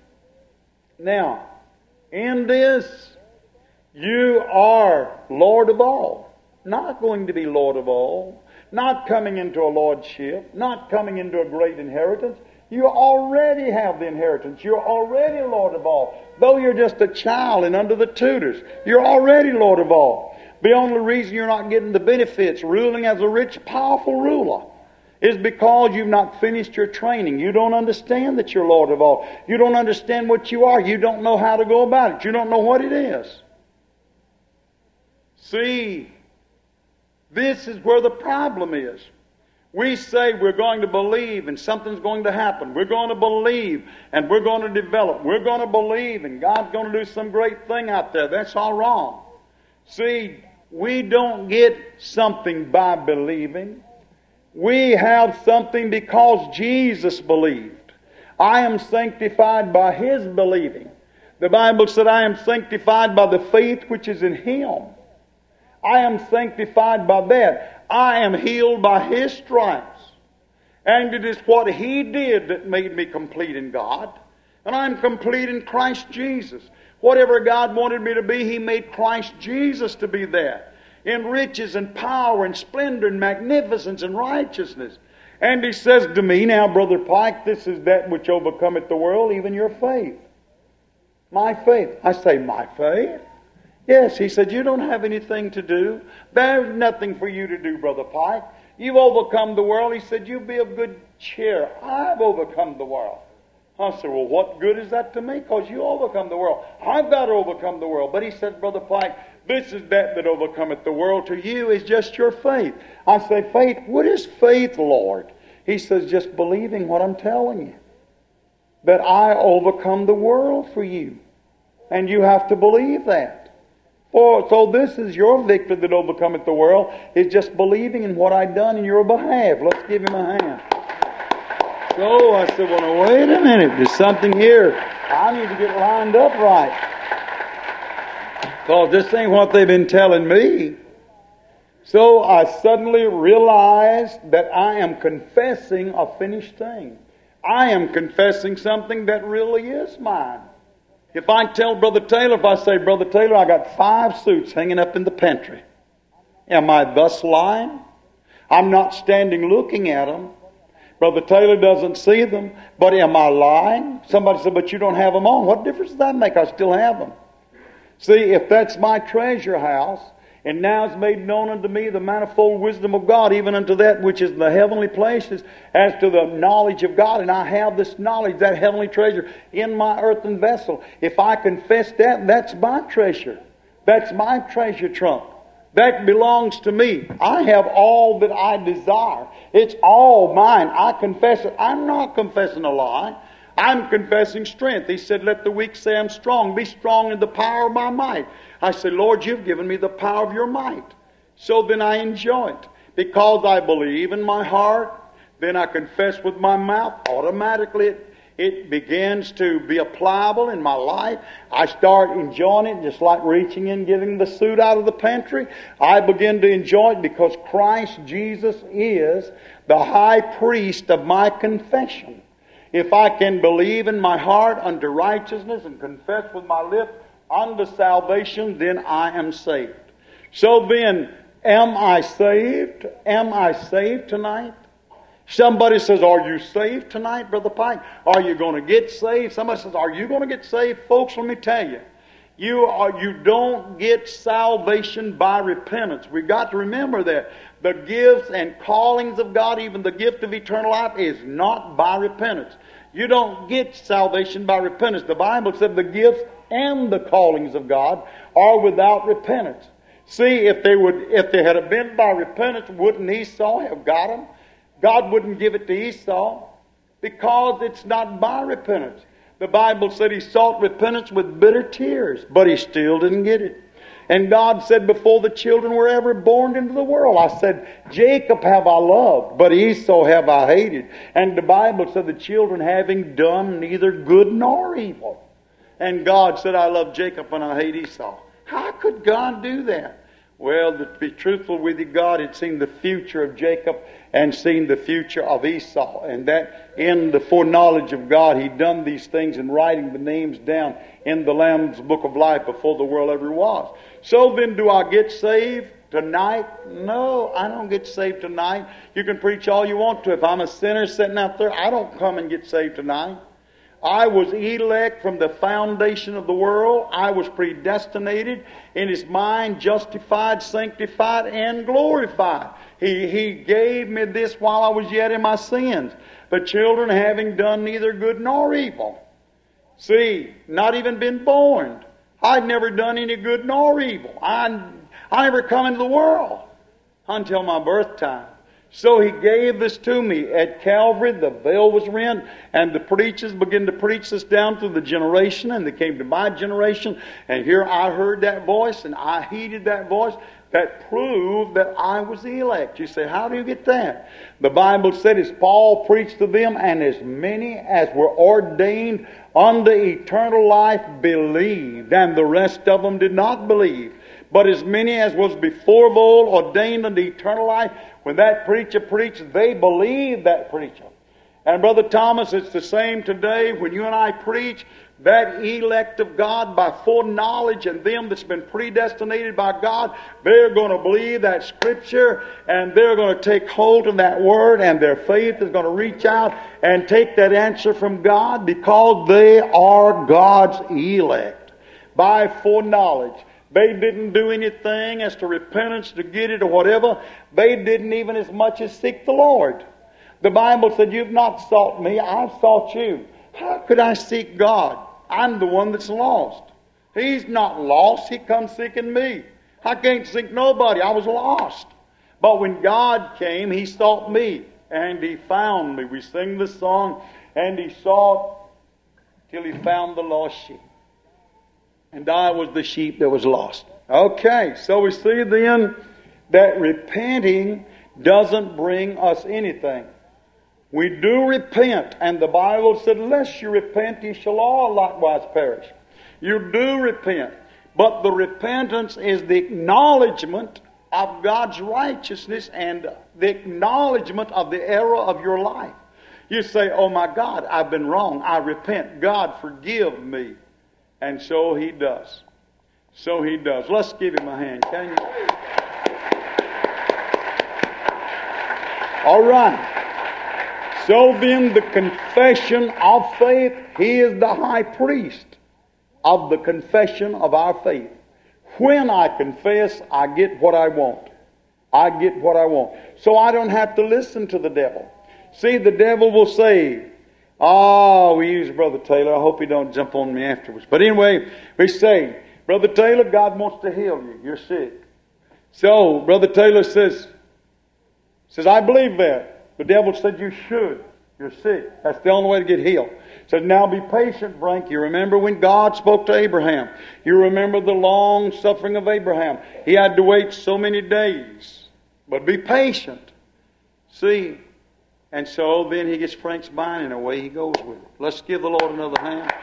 Now, in this, you are Lord of all. Not going to be Lord of all. Not coming into a lordship. Not coming into a great inheritance. You already have the inheritance. You're already Lord of all. Though you're just a child and under the tutors, you're already Lord of all. The only reason you're not getting the benefits, ruling as a rich, powerful ruler, is because you've not finished your training. You don't understand that you're Lord of all. You don't understand what you are. You don't know how to go about it. You don't know what it is. See, this is where the problem is. We say we're going to believe and something's going to happen. We're going to believe and we're going to develop. We're going to believe and God's going to do some great thing out there. That's all wrong. See, we don't get something by believing. We have something because Jesus believed. I am sanctified by His believing. The Bible said, I am sanctified by the faith which is in Him. I am sanctified by that. I am healed by His stripes. And it is what He did that made me complete in God. And I'm complete in Christ Jesus. Whatever God wanted me to be, He made Christ Jesus to be that. In riches and power and splendor and magnificence and righteousness. And He says to me, now, Brother Pike, this is that which overcometh the world, even your faith. My faith. I say, my faith? Yes, He said, you don't have anything to do. There's nothing for you to do, Brother Pike. You've overcome the world. He said, you be of good cheer. I've overcome the world. I said, well, what good is that to me? Because you overcome the world. I've got to overcome the world. But He said, Brother Pike, this is that overcometh the world. To you is just your faith. I say, faith? What is faith, Lord? He says, just believing what I'm telling you. That I overcome the world for you. And you have to believe that. So this is your victory that overcometh the world, is just believing in what I've done in your behalf. Let's give Him a hand. So I said, well, now, wait a minute. There's something here. I need to get lined up right. Because this ain't what they've been telling me. So I suddenly realized that I am confessing a finished thing. I am confessing something that really is mine. If I tell Brother Taylor, if I say, Brother Taylor, I got 5 suits hanging up in the pantry. Am I thus lying? I'm not standing looking at them. Brother Taylor doesn't see them. But am I lying? Somebody said, but you don't have them on. What difference does that make? I still have them. See, if that's my treasure house, and now is made known unto me the manifold wisdom of God, even unto that which is in the heavenly places, as to the knowledge of God. And I have this knowledge, that heavenly treasure, in my earthen vessel. If I confess that, that's my treasure. That's my treasure trunk. That belongs to me. I have all that I desire. It's all mine. I confess it. I'm not confessing a lie. I'm confessing strength. He said, let the weak say I'm strong. Be strong in the power of my might. I said, Lord, you've given me the power of your might. So then I enjoy it. Because I believe in my heart, then I confess with my mouth. Automatically it begins to be applicable in my life. I start enjoying it, just like reaching in, getting the suit out of the pantry. I begin to enjoy it because Christ Jesus is the high priest of my confession. If I can believe in my heart unto righteousness and confess with my lips unto salvation, then I am saved. So then, am I saved? Am I saved tonight? Somebody says, are you saved tonight, Brother Pike? Are you going to get saved? Somebody says, are you going to get saved? Folks, let me tell you. You don't get salvation by repentance. We've got to remember that. The gifts and callings of God, even the gift of eternal life, is not by repentance. You don't get salvation by repentance. The Bible said the gifts and the callings of God are without repentance. See, if they had been by repentance, wouldn't Esau have got them? God wouldn't give it to Esau because it's not by repentance. The Bible said he sought repentance with bitter tears, but he still didn't get it. And God said, before the children were ever born into the world, I said, Jacob have I loved, but Esau have I hated. And the Bible said, the children having done neither good nor evil. And God said, I love Jacob and I hate Esau. How could God do that? Well, to be truthful with you, God had seen the future of Jacob and seen the future of Esau. And that in the foreknowledge of God, He'd done these things in writing the names down in the Lamb's Book of Life before the world ever was. So then, do I get saved tonight? No, I don't get saved tonight. You can preach all you want to. If I'm a sinner sitting out there, I don't come and get saved tonight. I was elect from the foundation of the world. I was predestinated in His mind, justified, sanctified, and glorified. He gave me this while I was yet in my sins. The children having done neither good nor evil. See, not even been born. I'd never done any good nor evil. I never come into the world until my birth time. So He gave this to me. At Calvary, the veil was rent, and the preachers began to preach this down through the generation, and they came to my generation, and here I heard that voice, and I heeded that voice. that proved that I was the elect. You say, how do you get that? The Bible said, as Paul preached to them, and as many as were ordained unto eternal life believed, and the rest of them did not believe. But as many as was before of old ordained unto eternal life, when that preacher preached, they believed that preacher. And Brother Thomas, it's the same today when you and I preach. That elect of God by foreknowledge, and them that's been predestinated by God, they're going to believe that Scripture, and they're going to take hold of that Word, and their faith is going to reach out and take that answer from God, because they are God's elect by foreknowledge. They didn't do anything as to repentance to get it or whatever. They didn't even as much as seek the Lord. The Bible said, you've not sought me, I've sought you. How could I seek God? I'm the one that's lost. He's not lost. He comes seeking me. I can't seek nobody. I was lost. But when God came, He sought me, and He found me. We sing this song, and He sought till He found the lost sheep. And I was the sheep that was lost. Okay, so we see then that repenting doesn't bring us anything. We do repent, and the Bible said, unless you repent, ye shall all likewise perish. You do repent, but the repentance is the acknowledgement of God's righteousness and the acknowledgement of the error of your life. You say, oh my God, I've been wrong. I repent. God, forgive me. And so He does. So He does. Let's give Him a hand, can you? All right. So then the confession of faith, He is the high priest of the confession of our faith. When I confess, I get what I want. I get what I want. So I don't have to listen to the devil. See, the devil will say, we use Brother Taylor. I hope he don't jump on me afterwards. But anyway, we say, Brother Taylor, God wants to heal you. You're sick. So Brother Taylor says, I believe that. The devil said you should. You're sick. That's the only way to get healed. Said, now be patient, Frank. You remember when God spoke to Abraham. You remember the long suffering of Abraham. He had to wait so many days. But be patient. See? And so then he gets Frank's mind and away he goes with it. Let's give the Lord another hand.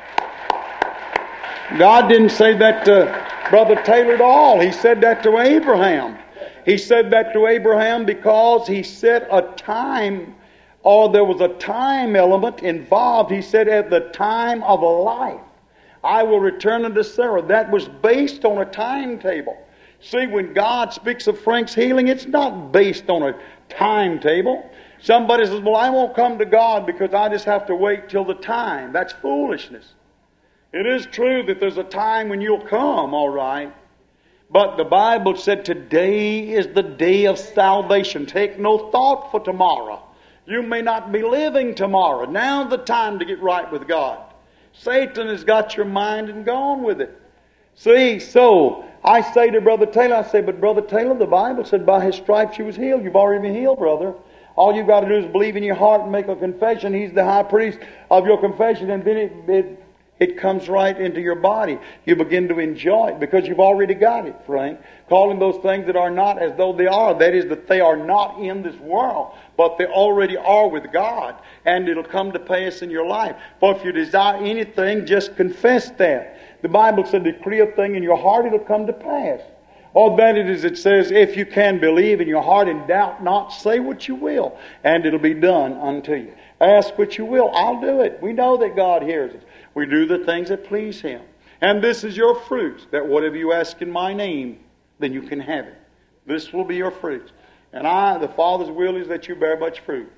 God didn't say that to Brother Taylor at all. He said that to Abraham. He said that to Abraham because He set a time, or there was a time element involved. He said, at the time of life, I will return unto Sarah. That was based on a timetable. See, when God speaks of Frank's healing, it's not based on a timetable. Somebody says, well, I won't come to God because I just have to wait till the time. That's foolishness. It is true that there's a time when you'll come, all right. But the Bible said today is the day of salvation. Take no thought for tomorrow. You may not be living tomorrow. Now's the time to get right with God. Satan has got your mind and gone with it. See, so I say to Brother Taylor, but Brother Taylor, the Bible said by His stripes you was healed. You've already been healed, brother. All you've got to do is believe in your heart and make a confession. He's the high priest of your confession, and then it comes right into your body. You begin to enjoy it because you've already got it, Frank. Calling those things that are not as though they are. That is, that they are not in this world, but they already are with God. And it'll come to pass in your life. For if you desire anything, just confess that. The Bible said, decree a thing in your heart, it'll come to pass. Or that it is, it says, if you can believe in your heart and doubt not, say what you will, and it'll be done unto you. Ask what you will, I'll do it. We know that God hears us. We do the things that please Him. And this is your fruit, that whatever you ask in my name, then you can have it. This will be your fruit. And the Father's will is that you bear much fruit.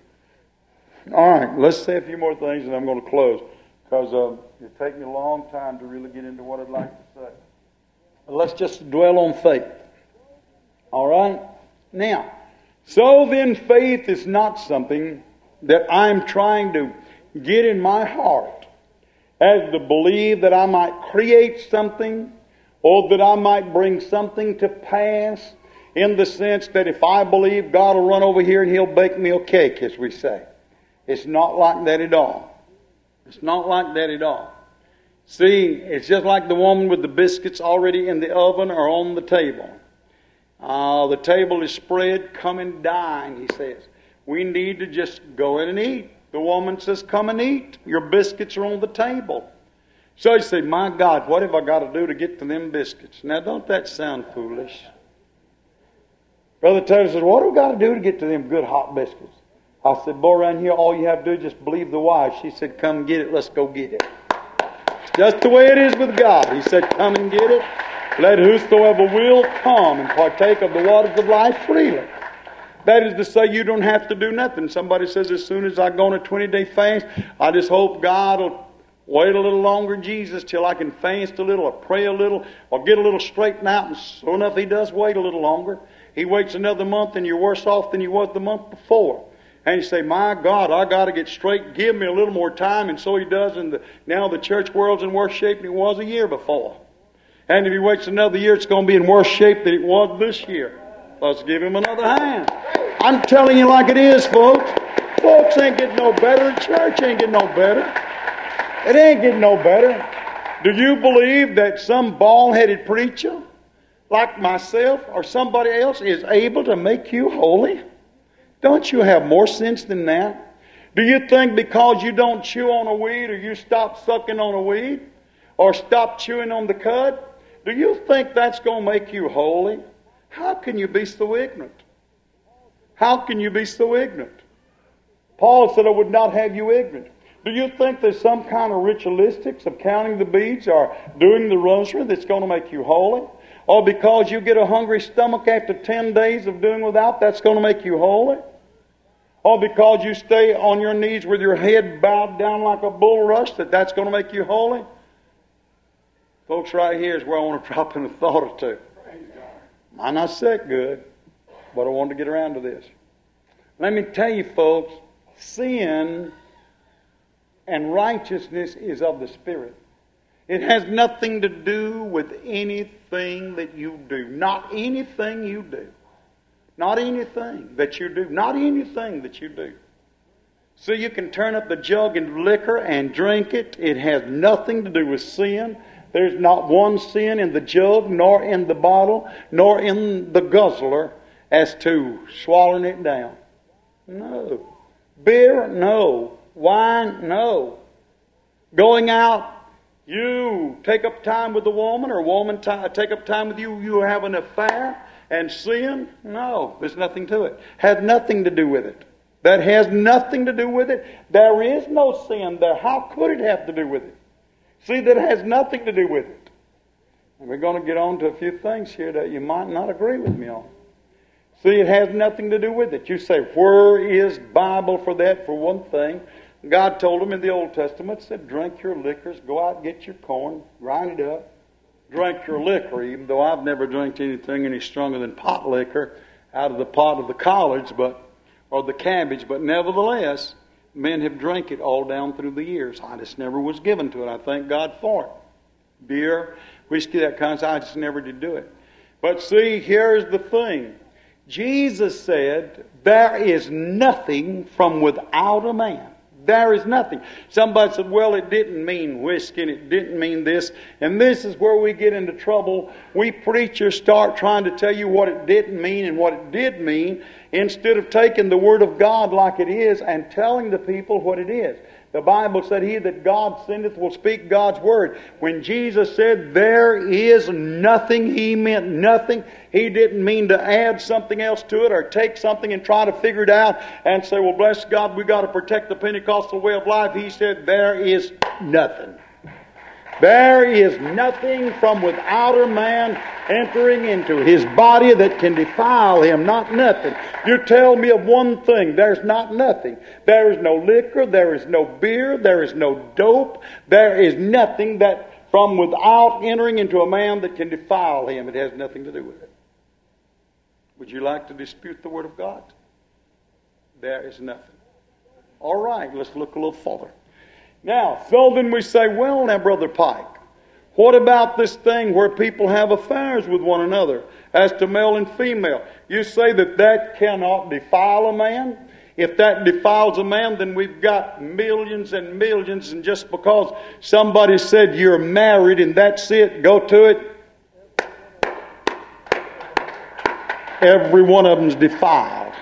All right, let's say a few more things and I'm going to close. Because it takes me a long time to really get into what I'd like to say. But let's just dwell on faith. All right? Now, so then faith is not something that I'm trying to get in my heart as to believe that I might create something or that I might bring something to pass, in the sense that if I believe, God will run over here and He'll bake me a cake, as we say. It's not like that at all. It's not like that at all. See, it's just like the woman with the biscuits already in the oven or on the table. The table is spread, come and dine, he says. We need to just go in and eat. The woman says, come and eat. Your biscuits are on the table. So he said, my God, what have I got to do to get to them biscuits? Now, don't that sound foolish? Brother Taylor says, what do we got to do to get to them good hot biscuits? I said, boy, around here, all you have to do is just believe the wife. She said, come get it. Let's go get it. It's just the way it is with God. He said, come and get it. Let whosoever will come and partake of the waters of life freely. That is to say, you don't have to do nothing. Somebody says, as soon as I go on a 20-day fast, I just hope God will wait a little longer, Jesus, till I can fast a little or pray a little or get a little straightened out. And sure enough, He does wait a little longer. He waits another month and you're worse off than you was the month before. And you say, my God, I got to get straight. Give me a little more time. And so He does. And now the church world's in worse shape than it was a year before. And if He waits another year, it's going to be in worse shape than it was this year. Let's give Him another hand. I'm telling you like it is, folks. Folks ain't getting no better. The church ain't getting no better. It ain't getting no better. Do you believe that some bald-headed preacher like myself or somebody else is able to make you holy? Don't you have more sense than that? Do you think because you don't chew on a weed or you stop sucking on a weed or stop chewing on the cud, do you think that's going to make you holy? How can you be so ignorant? How can you be so ignorant? Paul said, I would not have you ignorant. Do you think there's some kind of ritualistics of counting the beads or doing the rosary that's going to make you holy? Or because you get a hungry stomach after 10 days of doing without, that's going to make you holy? Or because you stay on your knees with your head bowed down like a bulrush, that's going to make you holy? Folks, right here is where I want to drop in a thought or two. Might not sit good, but I wanted to get around to this. Let me tell you, folks, sin and righteousness is of the Spirit. It has nothing to do with anything that you do. Not anything you do. Not anything that you do. Not anything that you do. So you can turn up the jug in liquor and drink it. It has nothing to do with sin. There's not one sin in the jug, nor in the bottle, nor in the guzzler as to swallowing it down. No. Beer? No. Wine? No. Going out, you take up time with a woman, or a woman take up time with you, you have an affair, and sin? No. There's nothing to it. Has nothing to do with it. That has nothing to do with it. There is no sin there. How could it have to do with it? See, that has nothing to do with it. And we're going to get on to a few things here that you might not agree with me on. See, it has nothing to do with it. You say, where is Bible for that? For one thing, God told them in the Old Testament, said, drink your liquors, go out and get your corn, grind it up, drink your liquor, even though I've never drank anything any stronger than pot liquor out of the pot of the college, or the cabbage, but nevertheless, men have drank it all down through the years. I just never was given to it. I thank God for it. Beer, whiskey, that kind of stuff, I just never did do it. But see, here's the thing. Jesus said, there is nothing from without a man. There is nothing. Somebody said, well, it didn't mean whiskey and it didn't mean this. And this is where we get into trouble. We preachers start trying to tell you what it didn't mean and what it did mean, instead of taking the Word of God like it is and telling the people what it is. The Bible said, he that God sendeth will speak God's Word. When Jesus said there is nothing, He meant nothing. He didn't mean to add something else to it or take something and try to figure it out and say, well, bless God, we got to protect the Pentecostal way of life. He said there is nothing. There is nothing from without a man entering into his body that can defile him. Not nothing. You tell me of one thing. There's not nothing. There is no liquor. There is no beer. There is no dope. There is nothing that from without entering into a man that can defile him. It has nothing to do with it. Would you like to dispute the Word of God? There is nothing. All right, let's look a little further. Now, so then we say, well, now, Brother Pike, what about this thing where people have affairs with one another as to male and female? You say that that cannot defile a man? If that defiles a man, then we've got millions and millions, and just because somebody said you're married and that's it, go to it. Every one of them's defiled.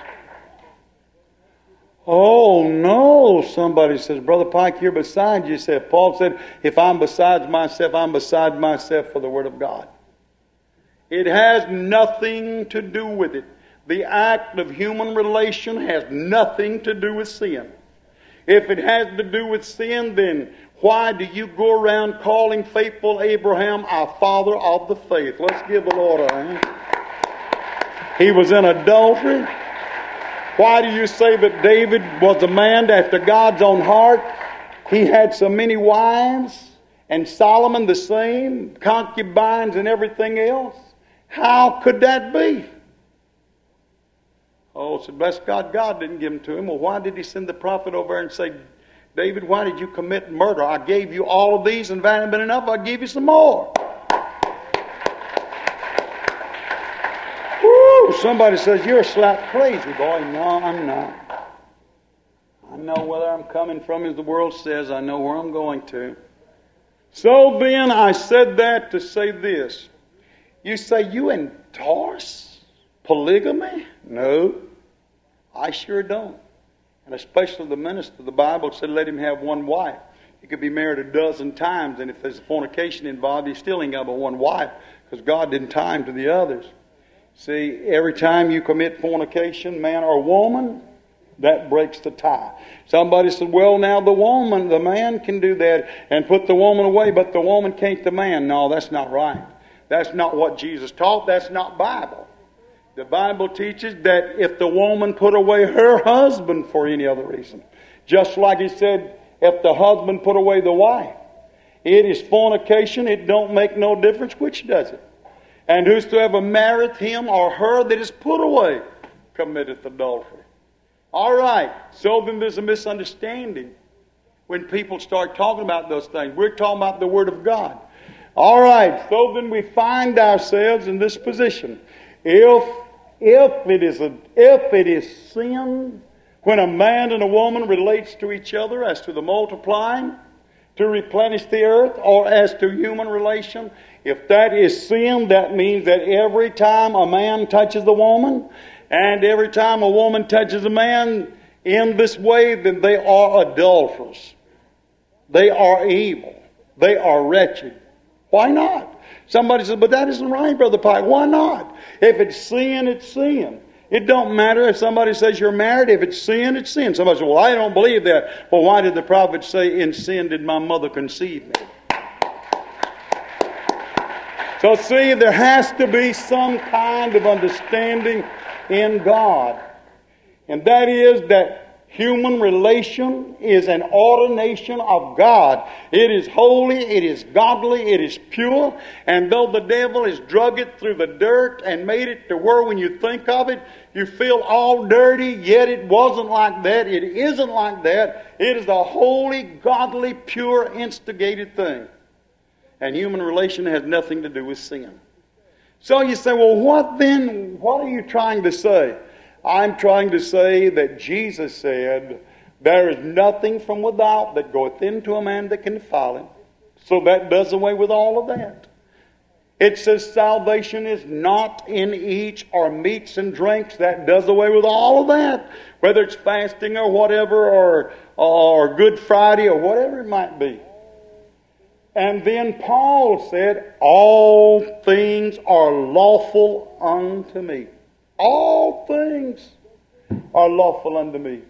Oh, no, somebody says, Brother Pike, you're beside yourself. Paul said, if I'm beside myself for the Word of God. It has nothing to do with it. The act of human relation has nothing to do with sin. If it has to do with sin, then why do you go around calling faithful Abraham our father of the faith? Let's give the Lord a hand. He was in adultery. Why do you say that David was a man after God's own heart? He had so many wives, and Solomon the same, concubines and everything else. How could that be? Oh, so bless God, God didn't give them to him. Well, why did he send the prophet over and say, David, why did you commit murder? I gave you all of these, and if that hadn't been enough, I'll give you some more. Woo! Somebody says, you're slap crazy, boy. No, I'm not. I know where I'm coming from, as the world says. I know where I'm going to. So then, I said that to say this. You say, you endorse polygamy? No, I sure don't. And especially the minister of the Bible said, let him have one wife. He could be married a dozen times, and if there's fornication involved, he still ain't got but one wife, because God didn't tie him to the others. See, every time you commit fornication, man or woman, that breaks the tie. Somebody said, well, now the man can do that and put the woman away, but the woman can't the man. No, that's not right. That's not what Jesus taught. That's not Bible. The Bible teaches that if the woman put away her husband for any other reason, just like he said, if the husband put away the wife, it is fornication. It don't make no difference which does it. And whosoever marrieth him or her that is put away committeth adultery. All right, so then there's a misunderstanding when people start talking about those things. We're talking about the Word of God. All right, so then we find ourselves in this position. If it is sin when a man and a woman relates to each other as to the multiplying, to replenish the earth, or as to human relation, if that is sin, that means that every time a man touches a woman, and every time a woman touches a man in this way, then they are adulterers. They are evil. They are wretched. Why not? Somebody says, but that isn't right, Brother Pike. Why not? If it's sin, it's sin. It don't matter if somebody says you're married. If it's sin, it's sin. Somebody says, well, I don't believe that. Well, why did the prophet say, in sin did my mother conceive me? So see, there has to be some kind of understanding in God. And that is that human relation is an ordination of God. It is holy, it is godly, it is pure. And though the devil has drug it through the dirt and made it to where when you think of it, you feel all dirty, yet it wasn't like that. It isn't like that. It is a holy, godly, pure, instigated thing. And human relation has nothing to do with sin. So you say, well, what then? What are you trying to say? I'm trying to say that Jesus said, there is nothing from without that goeth into a man that can defile him. So that does away with all of that. It says salvation is not in eats or meats and drinks. That does away with all of that. Whether it's fasting or whatever, or Good Friday or whatever it might be. And then Paul said, all things are lawful unto me. All things are lawful unto me.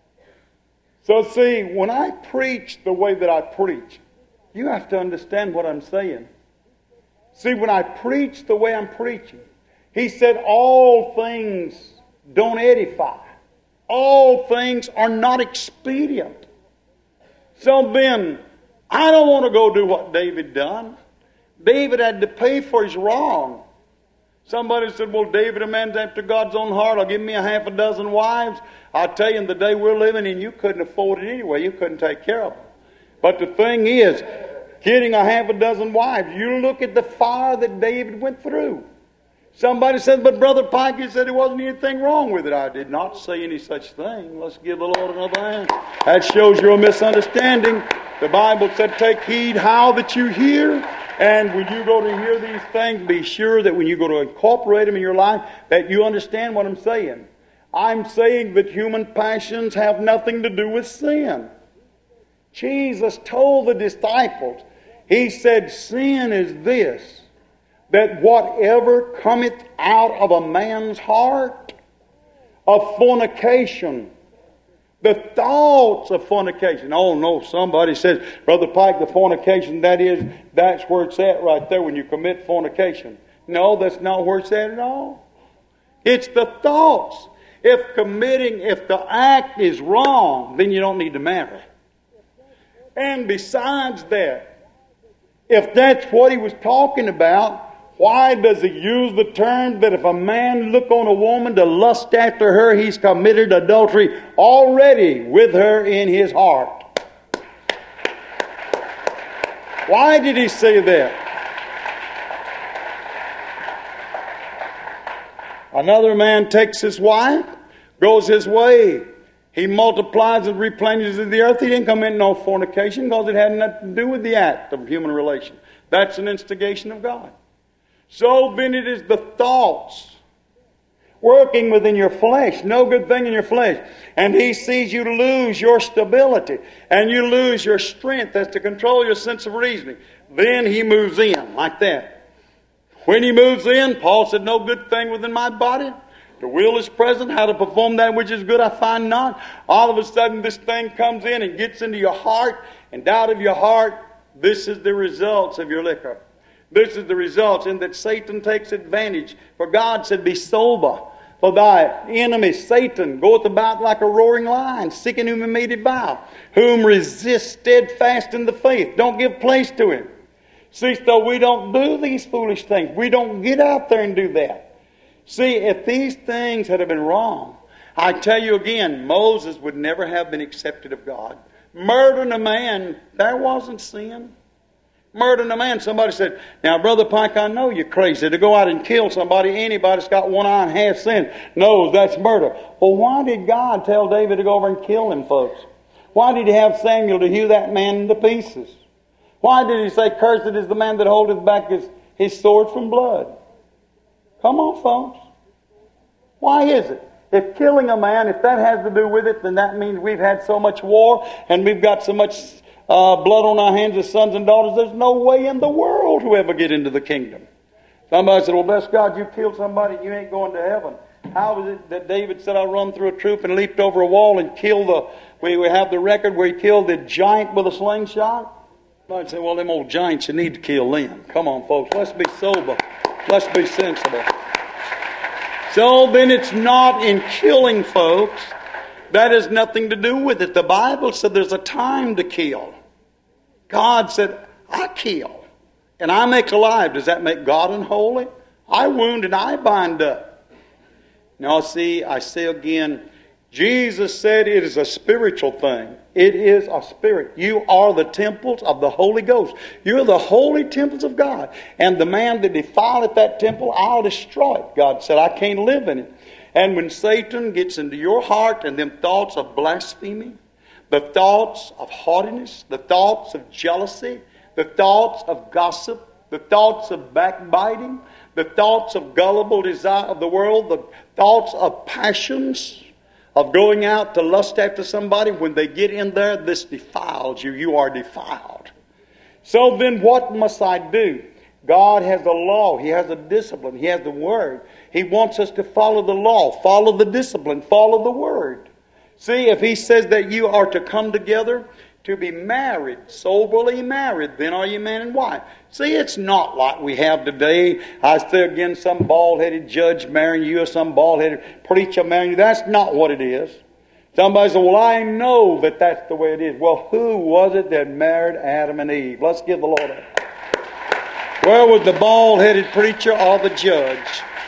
So see, when I preach the way that I preach, you have to understand what I'm saying. See, when I preach the way I'm preaching, he said all things don't edify. All things are not expedient. So then, I don't want to go do what David done. David had to pay for his wrong. Somebody said, well, David, a man's after God's own heart. I'll give me a half a dozen wives. I'll tell you, in the day we're living in, you couldn't afford it anyway. You couldn't take care of them. But the thing is, getting a half a dozen wives, you look at the fire that David went through. Somebody said, but Brother Pike, you said there wasn't anything wrong with it. I did not say any such thing. Let's give the Lord another hand. That shows you a misunderstanding. The Bible said, take heed how that you hear, And when you go to hear these things, be sure that when you go to incorporate them in your life, that you understand what I'm saying. I'm saying that human passions have nothing to do with sin. Jesus told the disciples, He said, sin is this, that whatever cometh out of a man's heart, of fornication, the thoughts of fornication. Oh no, somebody says, Brother Pike, the fornication, that's where it's at right there when you commit fornication. No, that's not where it's at all. It's the thoughts. If the act is wrong, then you don't need to marry. And besides that, if that's what he was talking about, why does he use the term that if a man look on a woman to lust after her, he's committed adultery already with her in his heart? Why did he say that? Another man takes his wife, goes his way. He multiplies and replenishes the earth. He didn't commit no fornication because it had nothing to do with the act of human relation. That's an instigation of God. So then it is the thoughts working within your flesh, no good thing in your flesh. And he sees you lose your stability and you lose your strength as to control your sense of reasoning. Then he moves in like that. When he moves in, Paul said, no good thing within my body. The will is present, how to perform that which is good I find not. All of a sudden this thing comes in and gets into your heart, and out of your heart, this is the results of your liquor. This is the results in that Satan takes advantage. For God said, be sober. For thy enemy Satan goeth about like a roaring lion, seeking whom he may devour, whom resist steadfast in the faith. Don't give place to him. See, so we don't do these foolish things. We don't get out there and do that. See, if these things had been wrong, I tell you again, Moses would never have been accepted of God. Murdering a man, that wasn't sin. Murdering a man, somebody said, now, Brother Pike, I know you're crazy to go out and kill somebody. Anybody that's got one eye and half sin knows that's murder. Well, why did God tell David to go over and kill them folks? Why did he have Samuel to hew that man into pieces? Why did he say, cursed is the man that holdeth back his sword from blood? Come on, folks. Why is it? If killing a man, if that has to do with it, then that means we've had so much war and we've got so much blood on our hands as sons and daughters. There's no way in the world to ever get into the kingdom. Somebody said, well, bless God, you killed somebody, you ain't going to heaven. How is it that David said, I run through a troop and leaped over a wall and killed we have the record where he killed the giant with a slingshot? Somebody said, well, them old giants, you need to kill them. Come on, folks, let's be sober. Let's be sensible. So then it's not in killing folks. That has nothing to do with it. The Bible said there's a time to kill. God said, I kill and I make alive. Does that make God unholy? I wound and I bind up. Now see, I say again, Jesus said it is a spiritual thing. It is a spirit. You are the temples of the Holy Ghost. You're the holy temples of God. And the man that defileth that temple, I'll destroy it. God said, I can't live in it. And when Satan gets into your heart and them thoughts of blasphemy, the thoughts of haughtiness, the thoughts of jealousy, the thoughts of gossip, the thoughts of backbiting, the thoughts of gullible desire of the world, the thoughts of passions, of going out to lust after somebody, when they get in there, this defiles you. You are defiled. So then what must I do? God has a law. He has a discipline. He has the Word. He wants us to follow the law, follow the discipline, follow the Word. See, if He says that you are to come together to be married, soberly married, then are you man and wife. See, it's not like we have today. I say again, some bald-headed judge marrying you or some bald-headed preacher marrying you. That's not what it is. Somebody says, well, I know that that's the way it is. Well, who was it that married Adam and Eve? Let's give the Lord a... Where was the bald-headed preacher or the judge?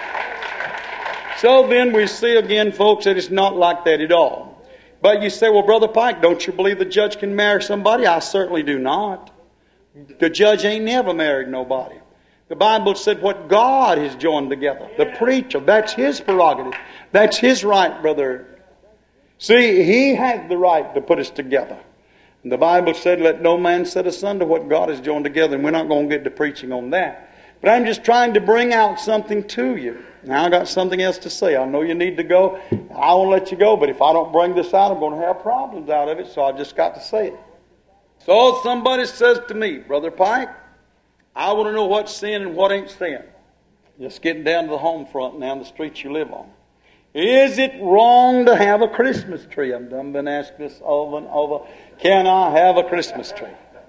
So then we see again, folks, that it's not like that at all. But you say, well, Brother Pike, don't you believe the judge can marry somebody? I certainly do not. The judge ain't never married nobody. The Bible said what God has joined together. The preacher, that's his prerogative. That's his right, brother. See, he has the right to put us together. And the Bible said, let no man set asunder what God has joined together. And we're not going to get to preaching on that. But I'm just trying to bring out something to you. Now I got something else to say. I know you need to go. I won't let you go. But if I don't bring this out, I'm going to have problems out of it. So I just got to say it. So somebody says to me, Brother Pike, I want to know what's sin and what ain't sin. Just getting down to the home front now, the streets you live on. Is it wrong to have a Christmas tree? I've been asked this over and over. Can I have a Christmas tree?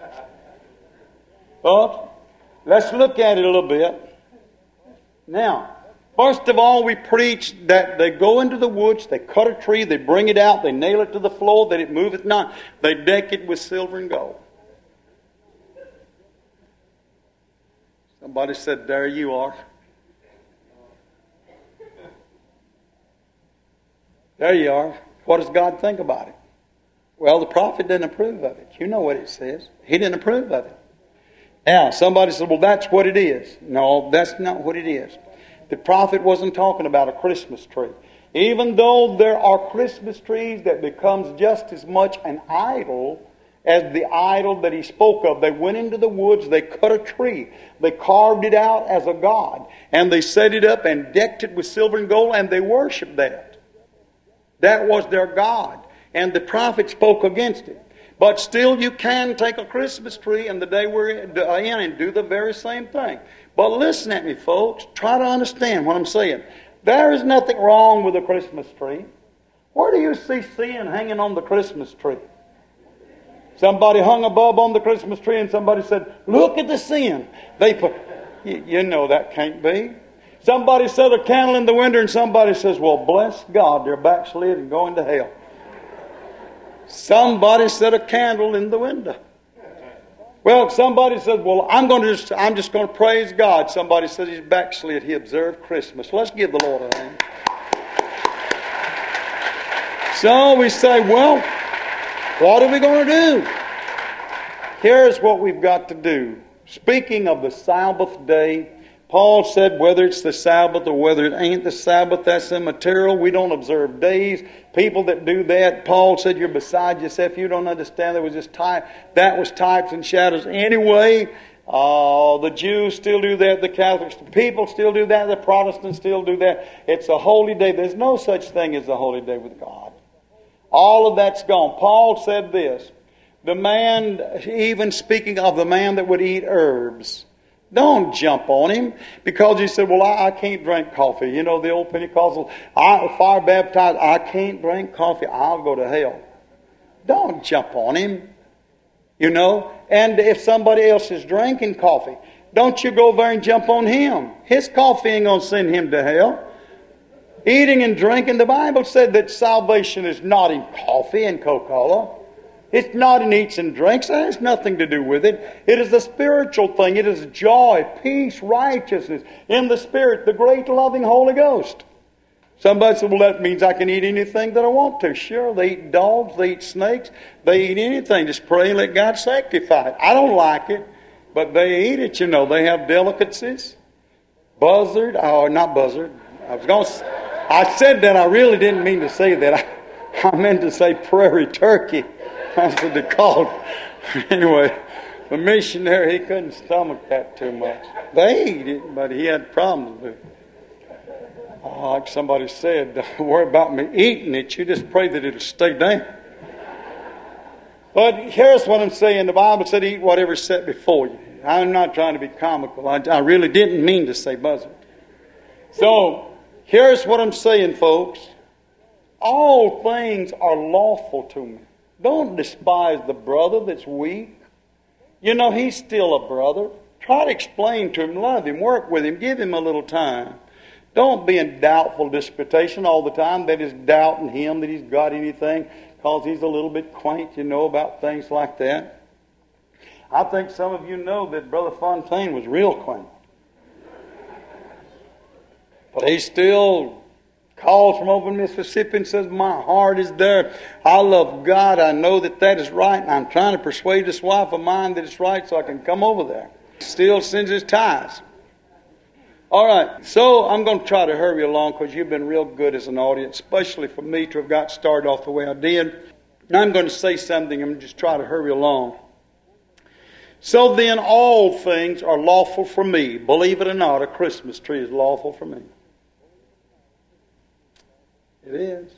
Well, let's look at it a little bit. Now, first of all, we preach that they go into the woods, they cut a tree, they bring it out, they nail it to the floor, that it moveth not. They deck it with silver and gold. Somebody said, there you are. There you are. What does God think about it? Well, the prophet didn't approve of it. You know what it says. He didn't approve of it. Now, somebody said, well, that's what it is. No, that's not what it is. The prophet wasn't talking about a Christmas tree. Even though there are Christmas trees that becomes just as much an idol as the idol that he spoke of. They went into the woods, they cut a tree, they carved it out as a god, and they set it up and decked it with silver and gold, and they worshiped that. That was their god, and the prophet spoke against it. But still, you can take a Christmas tree in the day we're in and do the very same thing. But listen at me, folks. Try to understand what I'm saying. There is nothing wrong with a Christmas tree. Where do you see sin hanging on the Christmas tree? Somebody hung a bulb on the Christmas tree and somebody said, look at the sin. They put, you know that can't be. Somebody set a candle in the window and somebody says, well, bless God, they're backslid and going to hell. Somebody set a candle in the window. Well, somebody says, well, I'm just going to praise God. Somebody says he's backslid. He observed Christmas. Let's give the Lord a hand. So we say, well, what are we going to do? Here's what we've got to do. Speaking of the Sabbath day, Paul said whether it's the Sabbath or whether it ain't the Sabbath, that's immaterial. We don't observe days. People that do that, Paul said, you're beside yourself. You don't understand. That was types and shadows. Anyway, the Jews still do that. The Catholics, the people still do that. The Protestants still do that. It's a holy day. There's no such thing as a holy day with God. All of that's gone. Paul said this. The man, even speaking of the man that would eat herbs, don't jump on him because he said, well, I can't drink coffee. You know, the old Pentecostal, fire baptized, I can't drink coffee. I'll go to hell. Don't jump on him. You know, and if somebody else is drinking coffee, don't you go there and jump on him. His coffee ain't going to send him to hell. Eating and drinking, the Bible said that salvation is not in coffee and Coca-Cola. It's not in eats and drinks. That has nothing to do with it. It is a spiritual thing. It is joy, peace, righteousness in the Spirit, the great loving Holy Ghost. Somebody said, well, that means I can eat anything that I want to. Sure, they eat dogs, they eat snakes, they eat anything. Just pray and let God sanctify it. I don't like it, but they eat it, you know. They have delicacies. Buzzard, not buzzard. I said that. I really didn't mean to say that. I meant to say prairie turkey. That's what they called it. Anyway, the missionary, he couldn't stomach that too much. They ate it, but he had problems with it. Oh, like somebody said, don't worry about me eating it. You just pray that it'll stay down. But here's what I'm saying. The Bible said eat whatever's set before you. I'm not trying to be comical. I really didn't mean to say buzzard. So, here's what I'm saying, folks. All things are lawful to me. Don't despise the brother that's weak. You know, he's still a brother. Try to explain to him, love him, work with him, give him a little time. Don't be in doubtful disputation all the time. That is doubting him, that he's got anything, because he's a little bit quaint, you know, about things like that. I think some of you know that Brother Fontaine was real quaint. But he still calls from over in Mississippi and says, my heart is there. I love God. I know that that is right. And I'm trying to persuade this wife of mine that it's right so I can come over there. Still sends his tithes. All right. So I'm going to try to hurry along because you've been real good as an audience, especially for me to have got started off the way I did. Now I'm going to say something. I'm going to just try to hurry along. So then all things are lawful for me. Believe it or not, a Christmas tree is lawful for me. It is.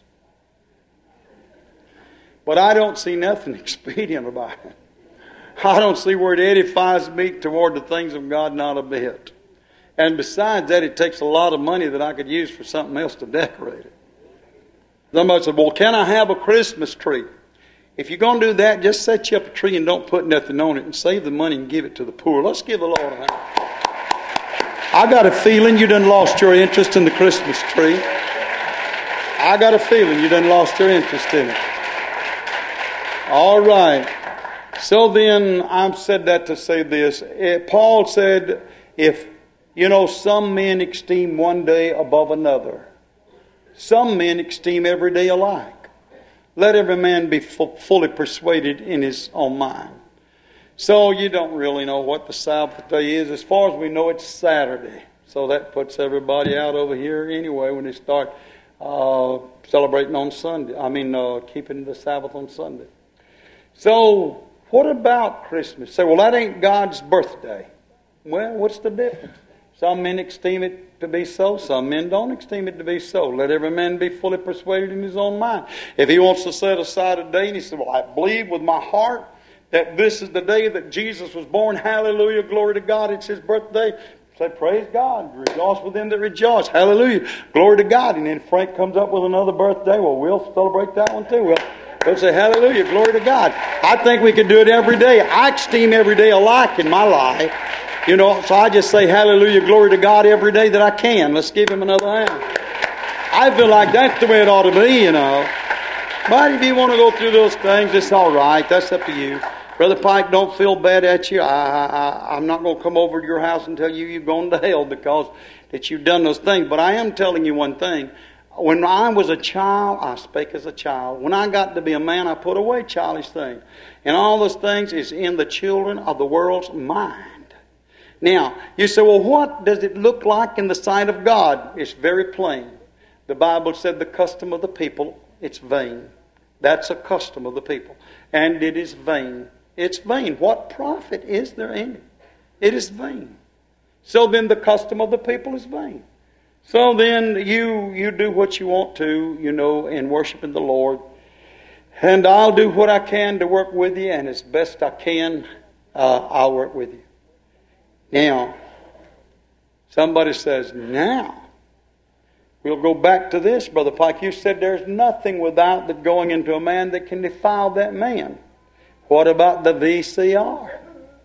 But I don't see nothing expedient about it. I don't see where it edifies me toward the things of God, not a bit. And besides that, it takes a lot of money that I could use for something else to decorate it. Somebody said, well, can I have a Christmas tree? If you're going to do that, just set you up a tree and don't put nothing on it and save the money and give it to the poor. Let's give the Lord a hand. I got a feeling you done lost your interest in the Christmas tree. I got a feeling you done lost your interest in it. All right. So then, I've said that to say this. Paul said, if, some men esteem one day above another. Some men esteem every day alike. Let every man be fully persuaded in his own mind. So you don't really know what the Sabbath day is. As far as we know, it's Saturday. So that puts everybody out over here anyway when they start celebrating on Sunday. Keeping the Sabbath on Sunday. So, what about Christmas? Say, well, that ain't God's birthday. Well, what's the difference? Some men esteem it to be so. Some men don't esteem it to be so. Let every man be fully persuaded in his own mind. If he wants to set aside a day and he said, well, I believe with my heart that this is the day that Jesus was born. Hallelujah, glory to God. It's his birthday. Say, praise God. Rejoice with them that rejoice. Hallelujah, glory to God. And then Frank comes up with another birthday. Well, we'll celebrate that one too. We'll say, hallelujah, glory to God. I think we can do it every day. I esteem every day alike in my life. So I just say hallelujah, glory to God every day that I can. Let's give him another hand. I feel like that's the way it ought to be, But if you want to go through those things, it's all right. That's up to you. Brother Pike, don't feel bad at you. I'm not going to come over to your house and tell you you've gone to hell because that you've done those things. But I am telling you one thing. When I was a child, I spake as a child. When I got to be a man, I put away childish things. And all those things is in the children of the world's mind. Now, you say, well, what does it look like in the sight of God? It's very plain. The Bible said the custom of the people, it's vain. That's a custom of the people. And it is vain. It's vain. What profit is there in it? It is vain. So then the custom of the people is vain. So then you do what you want to, in worshiping the Lord. And I'll do what I can to work with you, and as best I can, I'll work with you. Now, somebody says, now, we'll go back to this, Brother Pike. You said there's nothing without the going into a man that can defile that man. What about the VCR?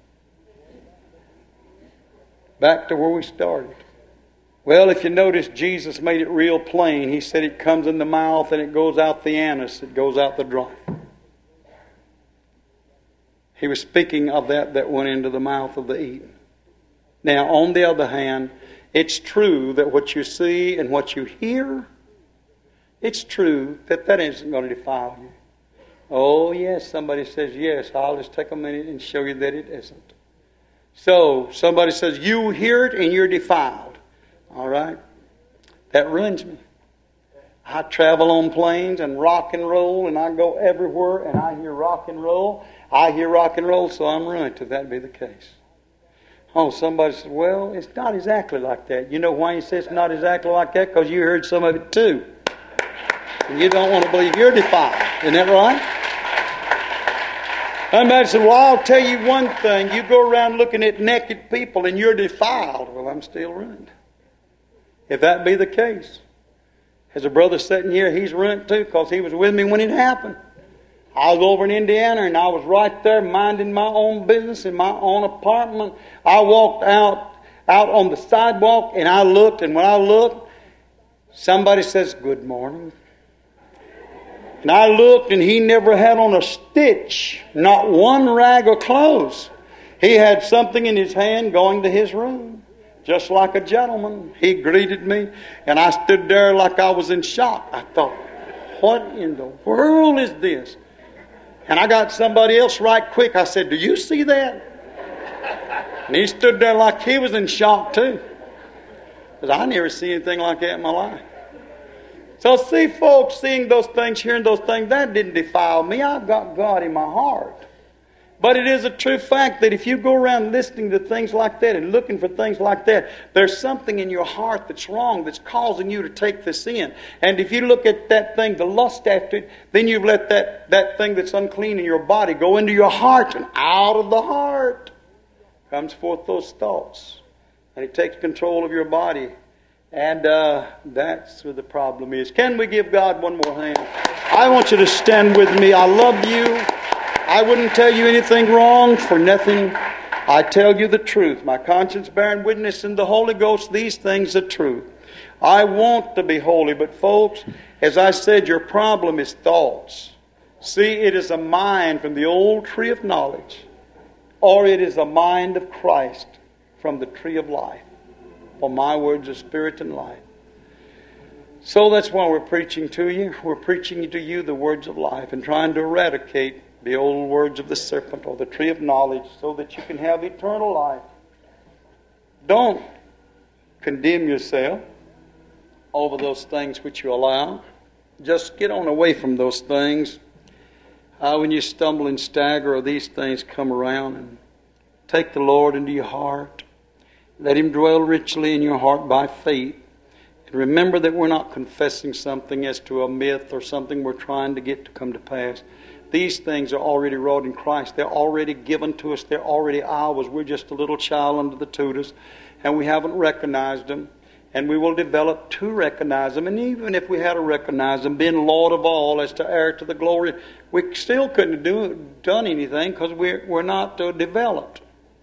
Back to where we started. Well, if you notice, Jesus made it real plain. He said it comes in the mouth and it goes out the anus. It goes out the drum. He was speaking of that went into the mouth of the eating. Now, on the other hand, it's true that what you see and what you hear, it's true that isn't going to defile you. Oh, yes, somebody says, yes, I'll just take a minute and show you that it isn't. So, somebody says, you hear it and you're defiled. All right? That ruins me. I travel on planes and rock and roll, and I go everywhere, and I hear rock and roll. I hear rock and roll, so I'm ruined if that be the case. Oh, somebody says, well, it's not exactly like that. You know why you say it's not exactly like that? Because you heard some of it too. And you don't want to believe you're defiled. Isn't that right? Somebody said, well, I'll tell you one thing. You go around looking at naked people and you're defiled. Well, I'm still ruined. If that be the case. As a brother sitting here, he's ruined too because he was with me when it happened. I was over in Indiana and I was right there minding my own business in my own apartment. I walked out on the sidewalk and I looked, and when I looked, somebody says, good morning. And I looked and he never had on a stitch, not one rag of clothes. He had something in his hand going to his room. Just like a gentleman, he greeted me and I stood there like I was in shock. I thought, what in the world is this? And I got somebody else right quick. I said, do you see that? And he stood there like he was in shock too. Because I never seen anything like that in my life. So see, folks, seeing those things, hearing those things, that didn't defile me. I've got God in my heart. But it is a true fact that if you go around listening to things like that and looking for things like that, there's something in your heart that's wrong that's causing you to take this in. And if you look at that thing, the lust after it, then you've let that thing that's unclean in your body go into your heart. And out of the heart comes forth those thoughts. And it takes control of your body. And that's where the problem is. Can we give God one more hand? I want you to stand with me. I love you. I wouldn't tell you anything wrong for nothing. I tell you the truth. My conscience bearing witness in the Holy Ghost, these things are true. I want to be holy, but folks, as I said, your problem is thoughts. See, it is a mind from the old tree of knowledge, or it is a mind of Christ from the tree of life. For my words are spirit and life. So that's why we're preaching to you. We're preaching to you the words of life and trying to eradicate the old words of the serpent or the tree of knowledge so that you can have eternal life. Don't condemn yourself over those things which you allow. Just get on away from those things. When you stumble and stagger or these things come around, and take the Lord into your heart. Let Him dwell richly in your heart by faith. And remember that we're not confessing something as to a myth or something we're trying to get to come to pass. These things are already wrought in Christ. They're already given to us. They're already ours. We're just a little child under the tutors, and we haven't recognized them. And we will develop to recognize them. And even if we had to recognize them, being Lord of all as to heir to the glory, we still couldn't have done anything because we're not developed.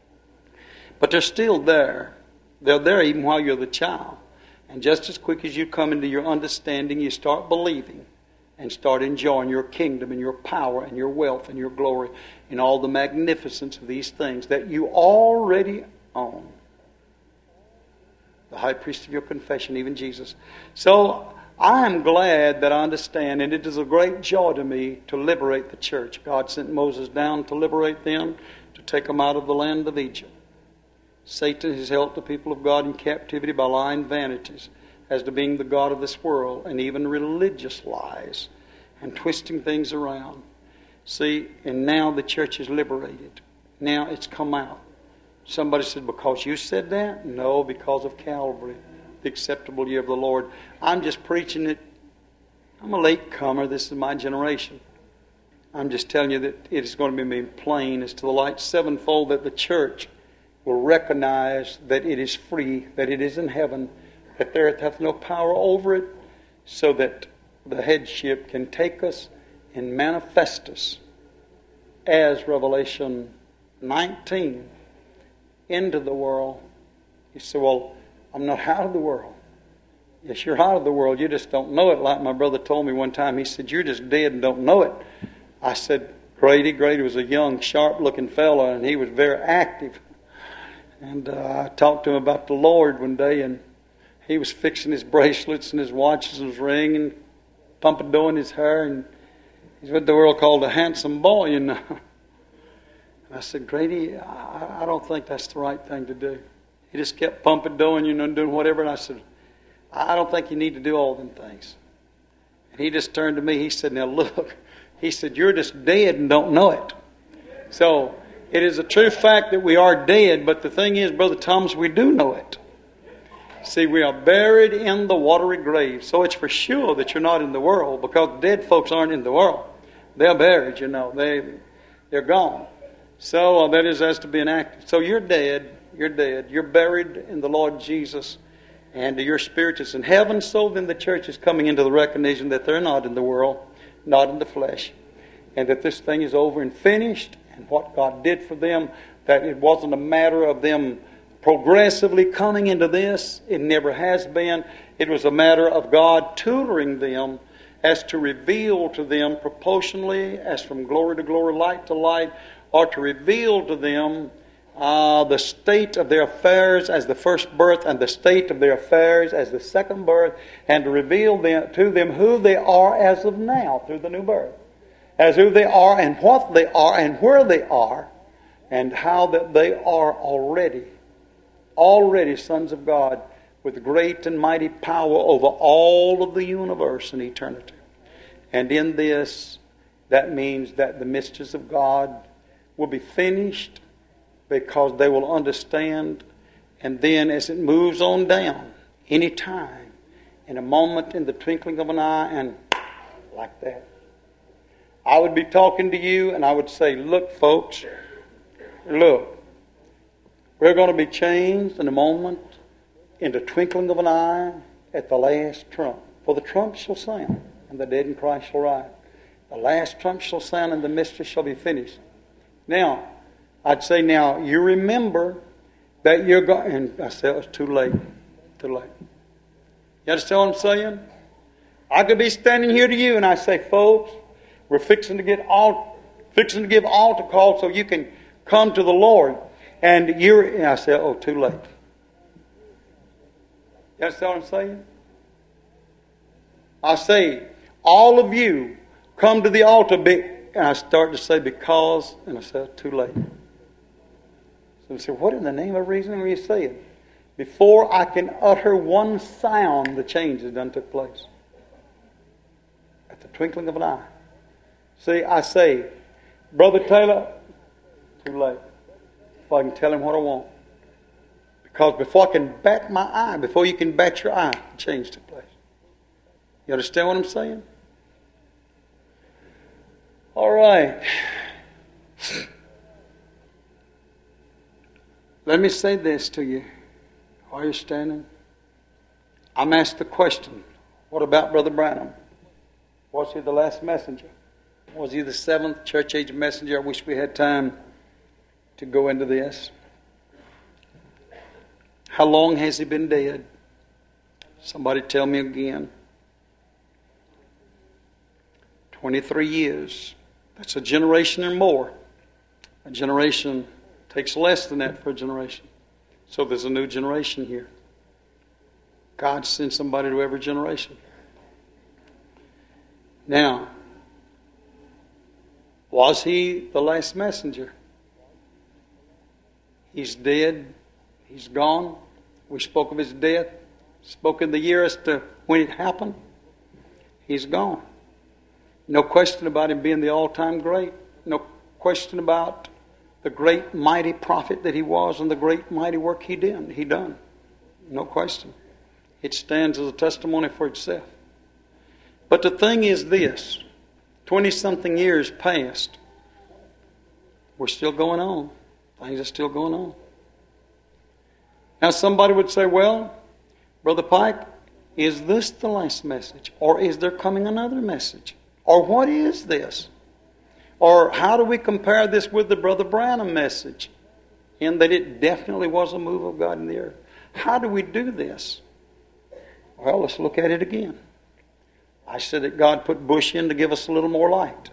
But they're still there. They're there even while you're the child. And just as quick as you come into your understanding, you start believing and start enjoying your kingdom and your power and your wealth and your glory and all the magnificence of these things that you already own. The high priest of your confession, even Jesus. So I am glad that I understand, and it is a great joy to me to liberate the church. God sent Moses down to liberate them, to take them out of the land of Egypt. Satan has held the people of God in captivity by lying vanities as to being the God of this world, and even religious lies and twisting things around. See, and now the church is liberated. Now it's come out. Somebody said, because you said that? No, because of Calvary, the acceptable year of the Lord. I'm just preaching it. I'm a late comer. This is my generation. I'm just telling you that it is going to be made plain as to the light sevenfold that the church will recognize that it is free, that it is in heaven, that the earth hath no power over it, so that the headship can take us and manifest us as Revelation 19 into the world. You say, well, I'm not out of the world. Yes, you're out of the world. You just don't know it. Like my brother told me one time, he said, you're just dead and don't know it. I said, Grady was a young, sharp-looking fellow, and he was very active. And I talked to him about the Lord one day, and he was fixing his bracelets and his watches and his ring and pompadour in his hair, and he's what the world called a handsome boy, you know. And I said, Grady, I don't think that's the right thing to do. He just kept pompadoring, you know, doing whatever. And I said, I don't think you need to do all them things. And he just turned to me. He said, now look. He said, you're just dead and don't know it. So it is a true fact that we are dead. But the thing is, Brother Thomas, we do know it. See, we are buried in the watery grave. So it's for sure that you're not in the world, because dead folks aren't in the world. They're buried, you know. They're gone. So that is as to be enacted. So you're dead. You're dead. You're buried in the Lord Jesus, and your spirit is in heaven. So then the church is coming into the recognition that they're not in the world, not in the flesh, and that this thing is over and finished, and what God did for them, that it wasn't a matter of them progressively coming into this. It never has been. It was a matter of God tutoring them as to reveal to them proportionally, as from glory to glory, light to light, or to reveal to them the state of their affairs as the first birth, and the state of their affairs as the second birth, and to reveal to them who they are as of now through the new birth, as who they are and what they are and where they are, and how that they are already sons of God with great and mighty power over all of the universe in eternity. And in this, that means that the mysteries of God will be finished because they will understand. And then as it moves on down, any time, in a moment, in the twinkling of an eye, and like that, I would be talking to you and I would say, look, folks, look, we're going to be changed in a moment, in the twinkling of an eye, at the last trump. For the trump shall sound, and the dead in Christ shall rise. The last trump shall sound, and the mystery shall be finished. Now, I'd say, now, you remember that you're going... And I said, it's too late. Too late. You understand what I'm saying? I could be standing here to you, and I say, folks, we're fixing to give altar call so you can come to the Lord. And I say, oh, too late. You understand what I'm saying? I say, all of you come to the altar, and I start to say, because, and I say, too late. So I say, what in the name of reason are you saying? Before I can utter one sound, the change has done took place. At the twinkling of an eye. See, I say, Brother Taylor, too late. If I can tell him what I want. Because before I can bat my eye, before you can bat your eye, the change took place. You understand what I'm saying? All right. Let me say this to you while you're standing. I'm asked the question, what about Brother Branham? Was he the last messenger? Was he the seventh church age messenger? I wish we had time to go into this. How long has he been dead? Somebody tell me again. 23 years. That's a generation or more. A generation takes less than that for a generation. So there's a new generation here. God sends somebody to every generation. Now, was he the last messenger? He's dead. He's gone. We spoke of his death. Spoke in the year as to when it happened. He's gone. No question about him being the all-time great. No question about the great mighty prophet that he was and the great mighty work he done. No question. It stands as a testimony for itself. But the thing is this. 20-something years passed. We're still going on. Things are still going on. Now somebody would say, well, Brother Pike, is this the last message? Or is there coming another message? Or what is this? Or how do we compare this with the Brother Branham message? In that it definitely was a move of God in the earth. How do we do this? Well, let's look at it again. I said that God put Bush in to give us a little more light.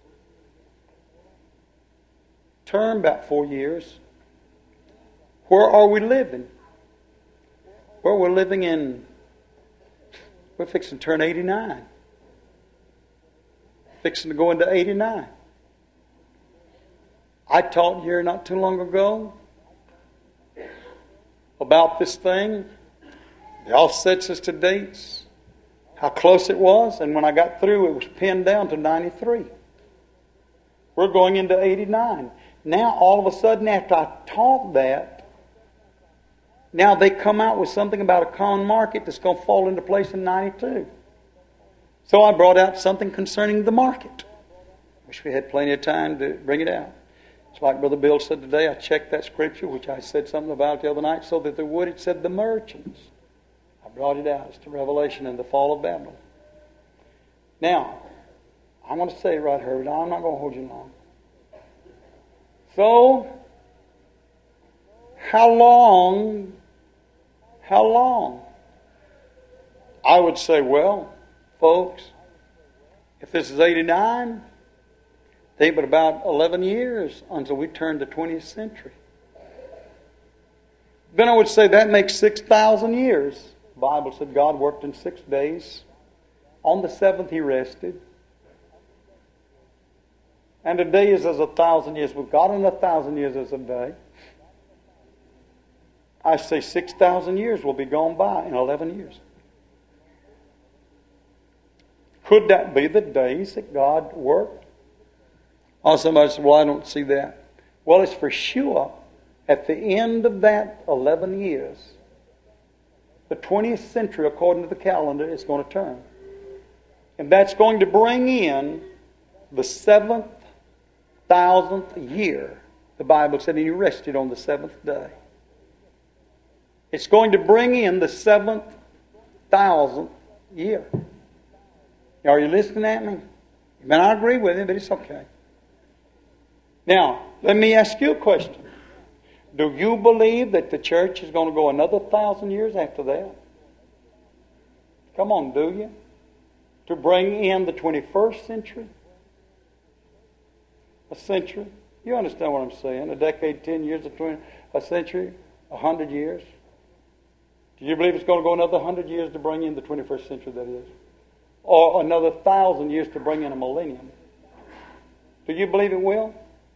Turn about 4 years. Where are we living? Well, we're living in, we're fixing to turn 89. Fixing to go into 89. I taught here not too long ago about this thing, the offsets as to dates, how close it was, and when I got through, it was pinned down to 93. We're going into 89. Now, all of a sudden, after I taught that, now they come out with something about a common market that's going to fall into place in 92. So I brought out something concerning the market. Wish we had plenty of time to bring it out. It's like Brother Bill said today, I checked that scripture, which I said something about the other night, so that there would, it said the merchants. I brought it out. It's to Revelation and the fall of Babylon. Now, I'm going to say it right here. I'm not going to hold you long. So, how long? I would say, well, folks, if this is 89, think but about 11 years until we turn the 20th century. Then I would say that makes 6,000 years. The Bible said God worked in 6 days. On the seventh he rested. And a day is as 1,000 years with God, and 1,000 years as a day. I say 6,000 years will be gone by in 11 years. Could that be the days that God worked? Oh, somebody said, well, I don't see that. Well, it's for sure at the end of that 11 years, the 20th century, according to the calendar, is going to turn. And that's going to bring in the 7,000th year. The Bible said he rested on the seventh day. It's going to bring in the 7,000th year. Are you listening at me? You may not agree with me, but it's okay. Now, let me ask you a question. Do you believe that the church is going to go another 1,000 years after that? Come on, do you? To bring in the 21st century? A century? You understand what I'm saying? A decade, 10 years, a century, 100 years. Do you believe it's going to go another 100 years to bring in the 21st century, that is? Or another 1,000 years to bring in a millennium? Do you believe it will?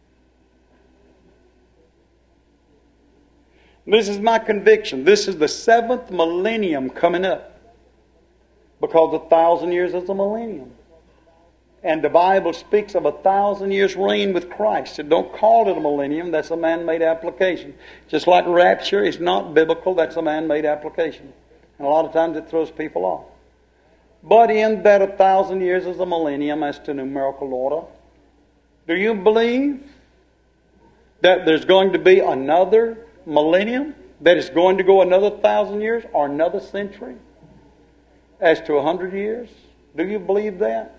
This is my conviction. This is the 7th millennium coming up. Because 1,000 years is a millennium. And the Bible speaks of 1,000 years reign with Christ. It don't call it a millennium. That's a man-made application. Just like rapture is not biblical. That's a man-made application. And a lot of times it throws people off. But in that 1,000 years is a millennium as to numerical order. Do you believe that there's going to be another millennium? That is going to go another 1,000 years or another century? As to 100 years? Do you believe that?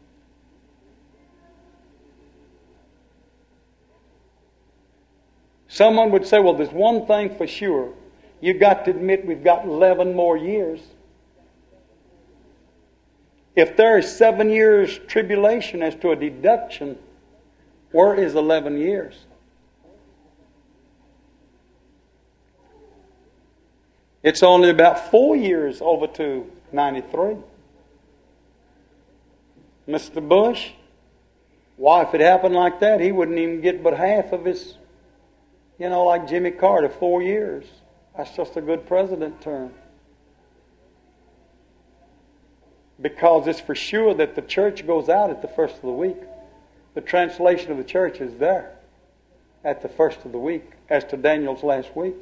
Someone would say, well, there's one thing for sure. You've got to admit we've got 11 more years. If there is 7 years tribulation as to a deduction, where is 11 years? It's only about 4 years over to 93. Mr. Bush, why, if it happened like that, he wouldn't even get but half of his, like Jimmy Carter, 4 years. That's just a good president term. Because it's for sure that the church goes out at the first of the week. The translation of the church is there at the first of the week, as to Daniel's last week.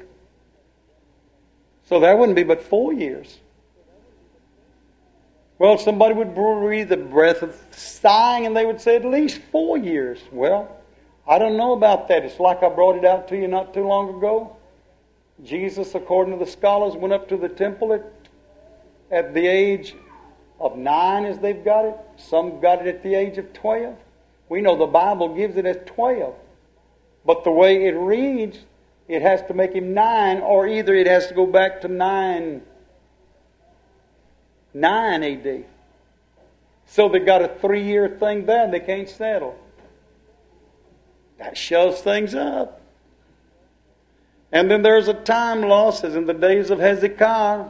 So that wouldn't be but 4 years. Well, somebody would breathe a breath of sighing and they would say at least 4 years. Well, I don't know about that. It's like I brought it out to you not too long ago. Jesus, according to the scholars, went up to the temple at the age of 9 as they've got it. Some got it at the age of 12. We know the Bible gives it as 12. But the way it reads, it has to make him 9, or either it has to go back to 9 AD. So they got a 3-year thing there they can't settle. That shoves things up. And then there's a time loss, as in the days of Hezekiah,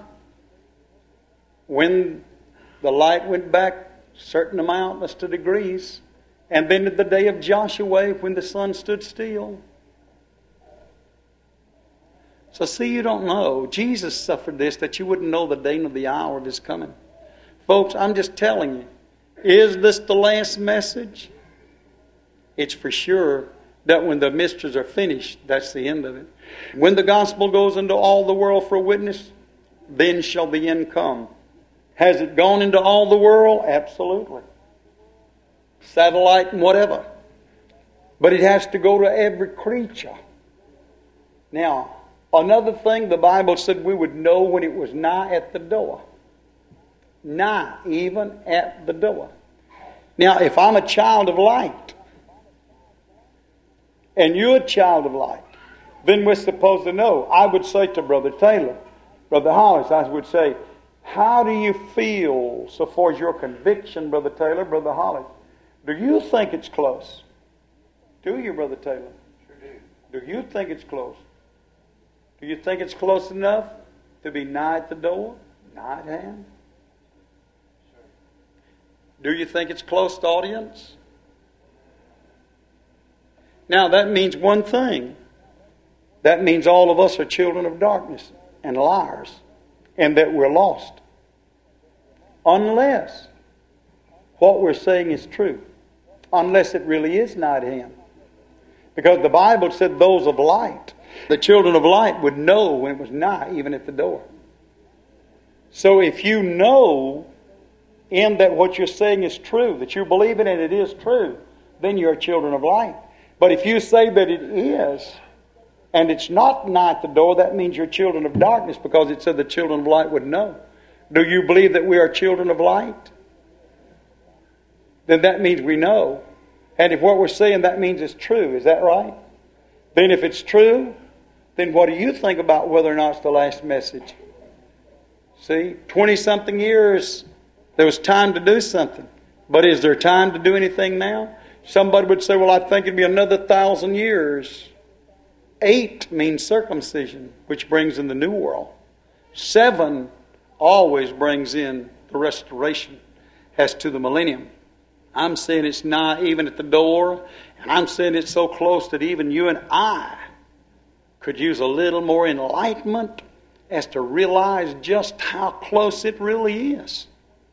when the light went back a certain amount as to degrees. And then in the day of Joshua, when the sun stood still. So see, you don't know. Jesus suffered this that you wouldn't know the day nor the hour of his coming. Folks, I'm just telling you. Is this the last message? It's for sure that when the mysteries are finished, that's the end of it. When the gospel goes into all the world for a witness, then shall the end come. Has it gone into all the world? Absolutely. Satellite and whatever. But it has to go to every creature. Now, another thing, the Bible said we would know when it was nigh at the door. Nigh, even at the door. Now, if I'm a child of light, and you're a child of light, then we're supposed to know. I would say to Brother Taylor, Brother Hollis, I would say, how do you feel so far as your conviction, Brother Taylor, Brother Hollis? Do you think it's close? Do you, Brother Taylor? Sure do. Do you think it's close? Do you think it's close enough to be nigh at the door, nigh at hand? Sure. Do you think it's close to audience? Now that means one thing. that means all of us are children of darkness and liars, and that we're lost. Unless what we're saying is true. Unless it really is night Him. Because the Bible said those of light, the children of light, would know when it was night, even at the door. So if you know in that what you're saying is true, that you believe in it, it is true, then you're children of light. But if you say that it is, and it's not night at the door, that means you're children of darkness, because it said the children of light would know. Do you believe that we are children of light? Then that means we know. And if what we're saying, that means it's true. Is that right? Then if it's true, then what do you think about whether or not it's the last message? See, 20-something years, there was time to do something. But is there time to do anything now? Somebody would say, well, I think it'd be another 1,000 years. 8 means circumcision, which brings in the new world. 7 always brings in the restoration as to the millennium. I'm saying it's not even at the door, and I'm saying it's so close that even you and I could use a little more enlightenment as to realize just how close it really is.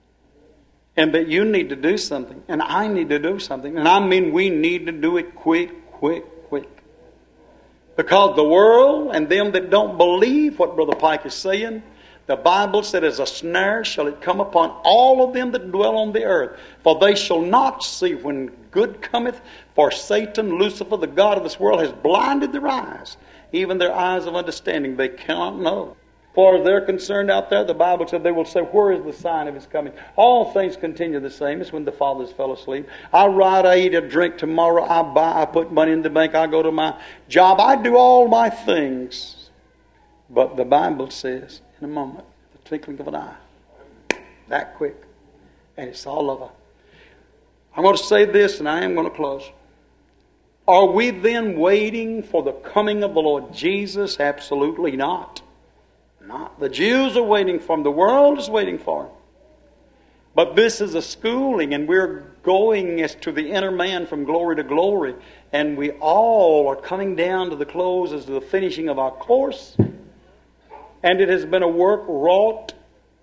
And that you need to do something, and I need to do something. And I mean we need to do it quick, quick, quick. Because the world and them that don't believe what Brother Pike is saying, the Bible said, as a snare shall it come upon all of them that dwell on the earth. For they shall not see when good cometh, for Satan, Lucifer, the god of this world, has blinded their eyes, even their eyes of understanding. They cannot know. For they're concerned out there, the Bible said they will say, where is the sign of His coming? All things continue the same as when the fathers fell asleep. I ride, I eat, I drink. Tomorrow I buy, I put money in the bank, I go to my job. I do all my things. But the Bible says, in a moment, the twinkling of an eye, that quick, and it's all over. I'm going to say this, and I am going to close. Are we then waiting for the coming of the Lord Jesus? Absolutely not. Not. The Jews are waiting for Him. The world is waiting for Him. But this is a schooling, and we're going as to the inner man from glory to glory, and we all are coming down to the close as to the finishing of our course. And it has been a work wrought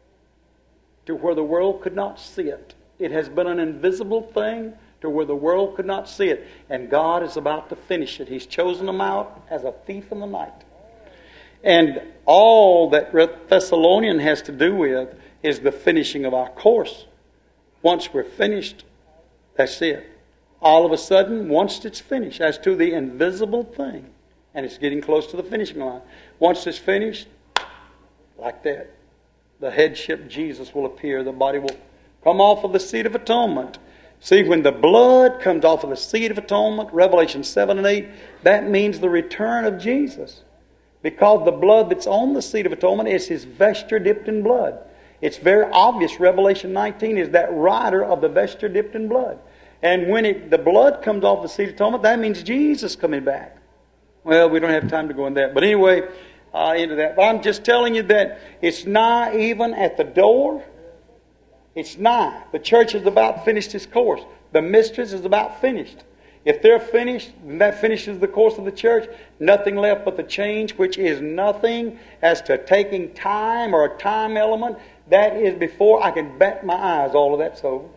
to where the world could not see it. It has been an invisible thing to where the world could not see it. And God is about to finish it. He's chosen them out as a thief in the night. And all that Thessalonian has to do with is the finishing of our course. Once we're finished, that's it. All of a sudden, once it's finished, as to the invisible thing, and it's getting close to the finishing line, once it's finished, like that, the headship Jesus will appear. The body will come off of the seat of atonement. See, when the blood comes off of the seat of atonement, Revelation 7 and 8, that means the return of Jesus. Because the blood that's on the seat of atonement is His vesture dipped in blood. It's very obvious. Revelation 19 is that rider of the vesture dipped in blood. And when the blood comes off the seat of atonement, that means Jesus coming back. Well, we don't have time to go into that. But anyway, into that. But I'm just telling you that it's nigh even at the door. It's nigh. The church is about finished its course. The mistress is about finished. If they're finished, then that finishes the course of the church. Nothing left but the change, which is nothing as to taking time or a time element. That is before I can bat my eyes. All of that's over.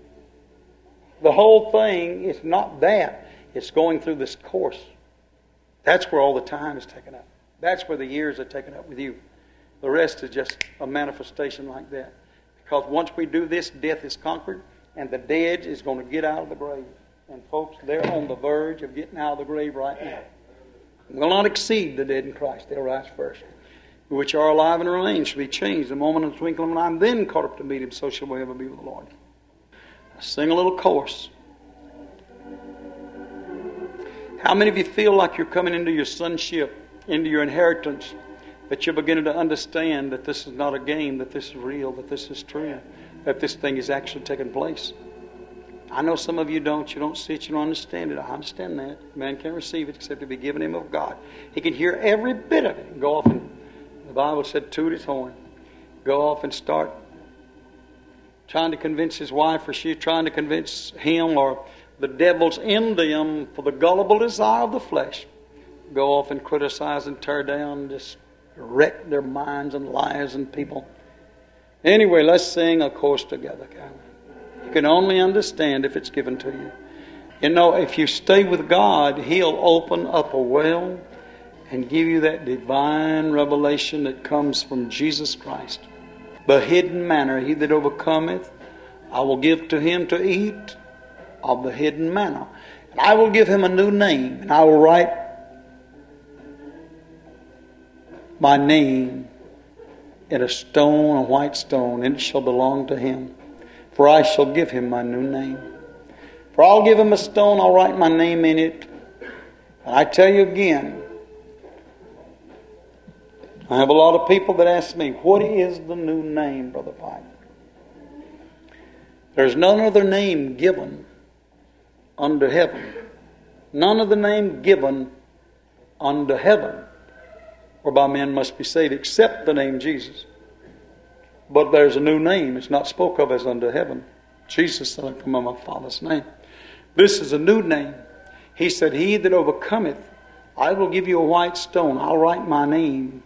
The whole thing is not that. It's going through this course. That's where all the time is taken up. That's where the years are taken up with you. The rest is just a manifestation like that. Because once we do this, death is conquered, and the dead is going to get out of the grave. And folks, they're on the verge of getting out of the grave right now. Will not exceed the dead in Christ. They'll rise first. Which are alive and remain shall be changed the moment of the twinkling of an eye, and then caught up to meet Him. So shall we ever be with the Lord. I sing a little chorus. How many of you feel like you're coming into your sonship, into your inheritance, that you're beginning to understand that this is not a game, that this is real, that this is true, that this thing is actually taking place? I know some of you don't. You don't see it. You don't understand it. I understand that. Man can't receive it except to be given him of God. He can hear every bit of it and go off and, the Bible said, toot his horn. Go off and start trying to convince his wife, or she trying to convince him, or the devil's in them for the gullible desire of the flesh. go off and criticize and tear down, just wreck their minds and lives and people. Anyway, let's sing a chorus together, Carolyn. You can only understand if it's given to you. You know, if you stay with God, He'll open up a well and give you that divine revelation that comes from Jesus Christ. The hidden manna, he that overcometh, I will give to him to eat of the hidden manna. And I will give him a new name, and I will write my name in a stone, a white stone, and it shall belong to him. For I shall give him my new name. For I'll give him a stone, I'll write my name in it. And I tell you again, I have a lot of people that ask me, what is the new name, Brother Pike? There's none other name given under heaven. None other name given under heaven whereby men must be saved except the name Jesus. But there's a new name. It's not spoke of as under heaven. Jesus said, I come in my Father's name. This is a new name. He said, he that overcometh, I will give you a white stone. I'll write my name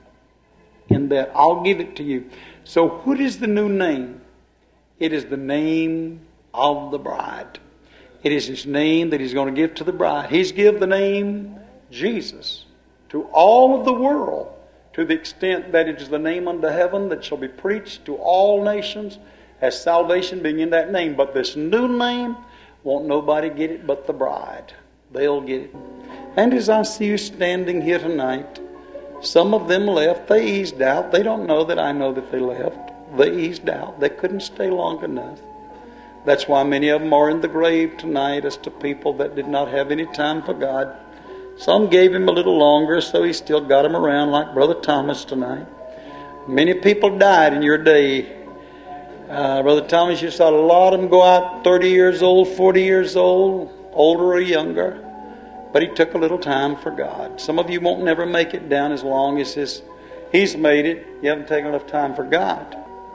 in that. I'll give it to you. So what is the new name? It is the name of the bride. It is his name that he's going to give to the bride. He's given the name Jesus to all of the world, to the extent that it is the name under heaven that shall be preached to all nations, as salvation being in that name. But this new name, won't nobody get it but the bride. They'll get it. And as I see you standing here tonight, some of them left. They eased out. They don't know that I know that they left. They eased out. They couldn't stay long enough. That's why many of them are in the grave tonight, as to people that did not have any time for God. Some gave him a little longer, so he still got him around, like Brother Thomas tonight. Many people died in your day. Brother Thomas, you saw a lot of them go out 30 years old, 40 years old, older or younger. But he took a little time for God. Some of you won't never make it down as long as he's made it. You haven't taken enough time for God.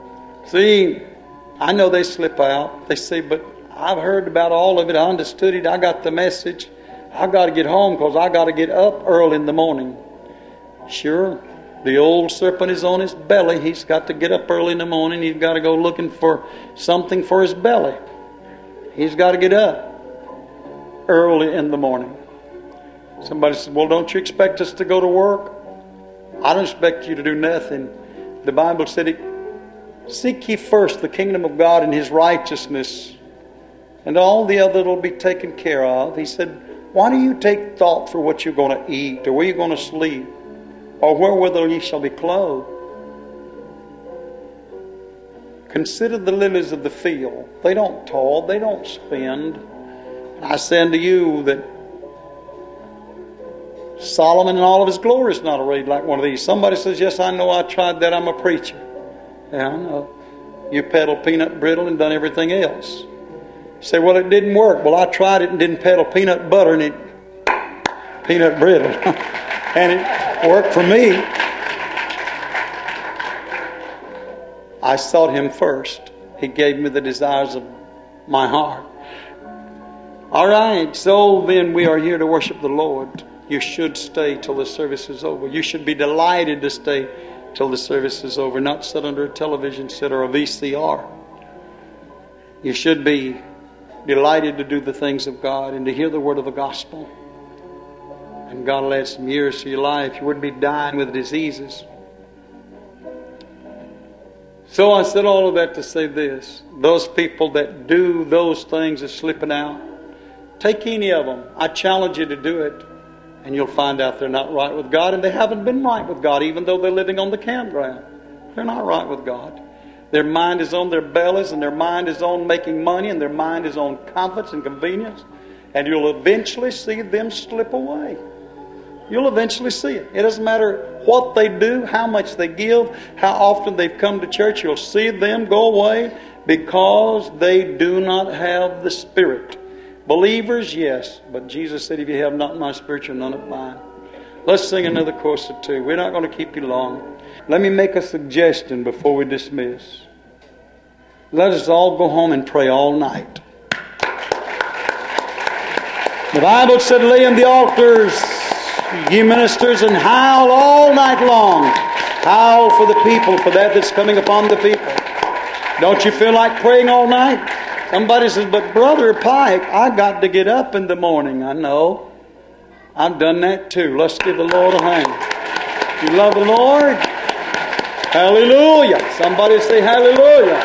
See, I know they slip out. They say, but I've heard about all of it. I understood it. I got the message. I got to get home because I got to get up early in the morning. Sure, the old serpent is on his belly. He's got to get up early in the morning. He's got to go looking for something for his belly. He's got to get up early in the morning. Somebody said, well, don't you expect us to go to work? I don't expect you to do nothing. The Bible said, seek ye first the kingdom of God and his righteousness, and all the other will be taken care of. He said, why do you take thought for what you're going to eat, or where you're going to sleep, or wherewithal ye shall be clothed? Consider the lilies of the field. They don't toil, they don't spend. And I say unto you that Solomon in all of his glory is not arrayed like one of these. Somebody says, yes, I know, I tried that, I'm a preacher. Yeah, I know. You peddle peanut brittle and done everything else. You say, well, it didn't work. Well, I tried it and didn't peddle peanut butter and it peanut brittle. And it worked for me. I sought him first. He gave me the desires of my heart. All right, so then we are here to worship the Lord. You should stay till the service is over. You should be delighted to stay till the service is over, not sit under a television set or a VCR. You should be delighted to do the things of God and to hear the word of the gospel. And God will add some years to your life. You wouldn't be dying with diseases. So I said all of that to say this. Those people that do those things are slipping out. Take any of them. I challenge you to do it. And you'll find out they're not right with God, and they haven't been right with God, even though they're living on the campground. They're not right with God. Their mind is on their bellies, and their mind is on making money, and their mind is on comforts and convenience. And you'll eventually see them slip away. You'll eventually see it. It doesn't matter what they do, how much they give, how often they've come to church. You'll see them go away because they do not have the Spirit. Believers, yes, but Jesus said, if you have not my Spirit, you're none of mine. Let's sing another chorus or two. We're not going to keep you long. Let me make a suggestion before we dismiss. Let us all go home and pray all night. The Bible said, lay in the altars You ministers, and howl all night long. Howl for the people, for that that's coming upon the people. Don't you feel like praying all night? Somebody says, but Brother Pike, I got to get up in the morning. I know. I've done that too. Let's give the Lord a hand. You love the Lord? Hallelujah. Somebody say hallelujah.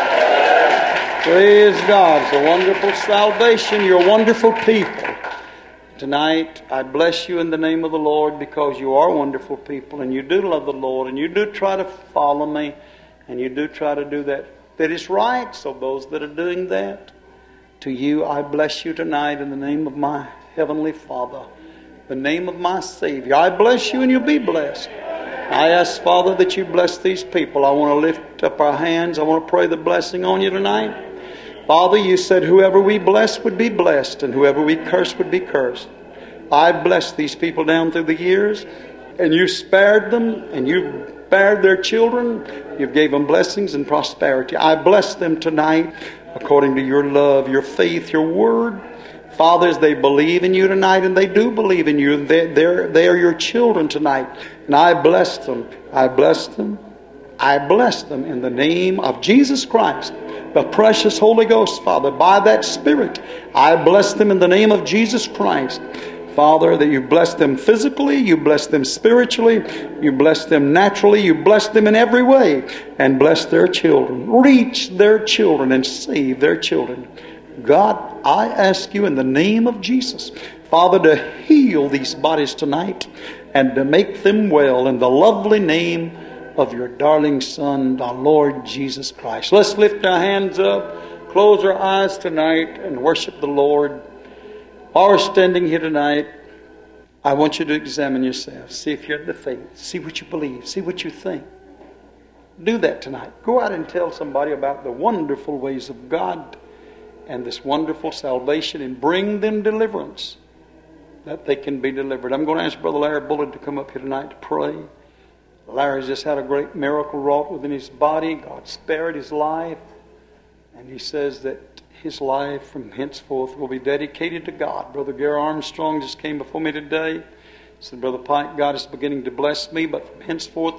Praise God. It's a wonderful salvation. You're wonderful people. Tonight, I bless you in the name of the Lord because you are wonderful people and you do love the Lord and you do try to follow me and you do try to do that is right. So those that are doing that, to you I bless you tonight in the name of my Heavenly Father, the name of my Savior. I bless you and you'll be blessed. I ask, Father, that you bless these people. I want to lift up our hands. I want to pray the blessing on you tonight. Father, you said whoever we bless would be blessed and whoever we curse would be cursed. I blessed these people down through the years and you spared them and you spared their children. You gave them blessings and prosperity. I bless them tonight according to your love, your faith, your word. Fathers, they believe in you tonight and they do believe in you. They are your children tonight. And I bless them. I bless them. I bless them in the name of Jesus Christ, the precious Holy Ghost, Father. By that Spirit, I bless them in the name of Jesus Christ. Father, that you bless them physically, you bless them spiritually, you bless them naturally, you bless them in every way, and bless their children. Reach their children and save their children. God, I ask you in the name of Jesus, Father, to heal these bodies tonight and to make them well in the lovely name of your darling Son, our Lord Jesus Christ. Let's lift our hands up, close our eyes tonight, and worship the Lord. While we're standing here tonight, I want you to examine yourself. See if you're in the faith. See what you believe. See what you think. Do that tonight. Go out and tell somebody about the wonderful ways of God and this wonderful salvation and bring them deliverance that they can be delivered. I'm going to ask Brother Larry Bullard to come up here tonight to pray. Larry's just had a great miracle wrought within his body. God spared his life. And he says that his life from henceforth will be dedicated to God. Brother Gary Armstrong just came before me today. He said, Brother Pike, God is beginning to bless me, but from henceforth,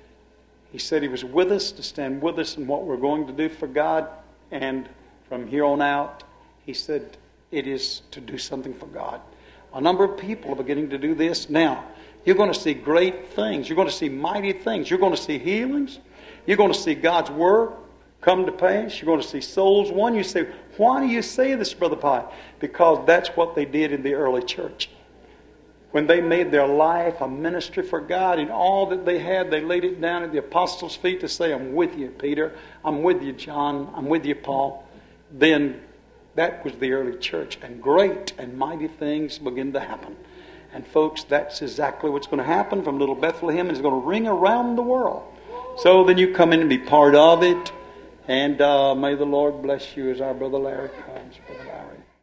he said he was with us, to stand with us in what we're going to do for God. And from here on out, he said it is to do something for God. A number of people are beginning to do this now. You're going to see great things. You're going to see mighty things. You're going to see healings. You're going to see God's Word come to pass. You're going to see souls won. You say, why do you say this, Brother Pye? Because that's what they did in the early church. When they made their life a ministry for God and all that they had, they laid it down at the apostles' feet to say, I'm with you, Peter. I'm with you, John. I'm with you, Paul. Then that was the early church. And great and mighty things began to happen. And folks, that's exactly what's going to happen from little Bethlehem. It's going to ring around the world. So then you come in and be part of it. And may the Lord bless you as our Brother Larry comes. Brother Larry.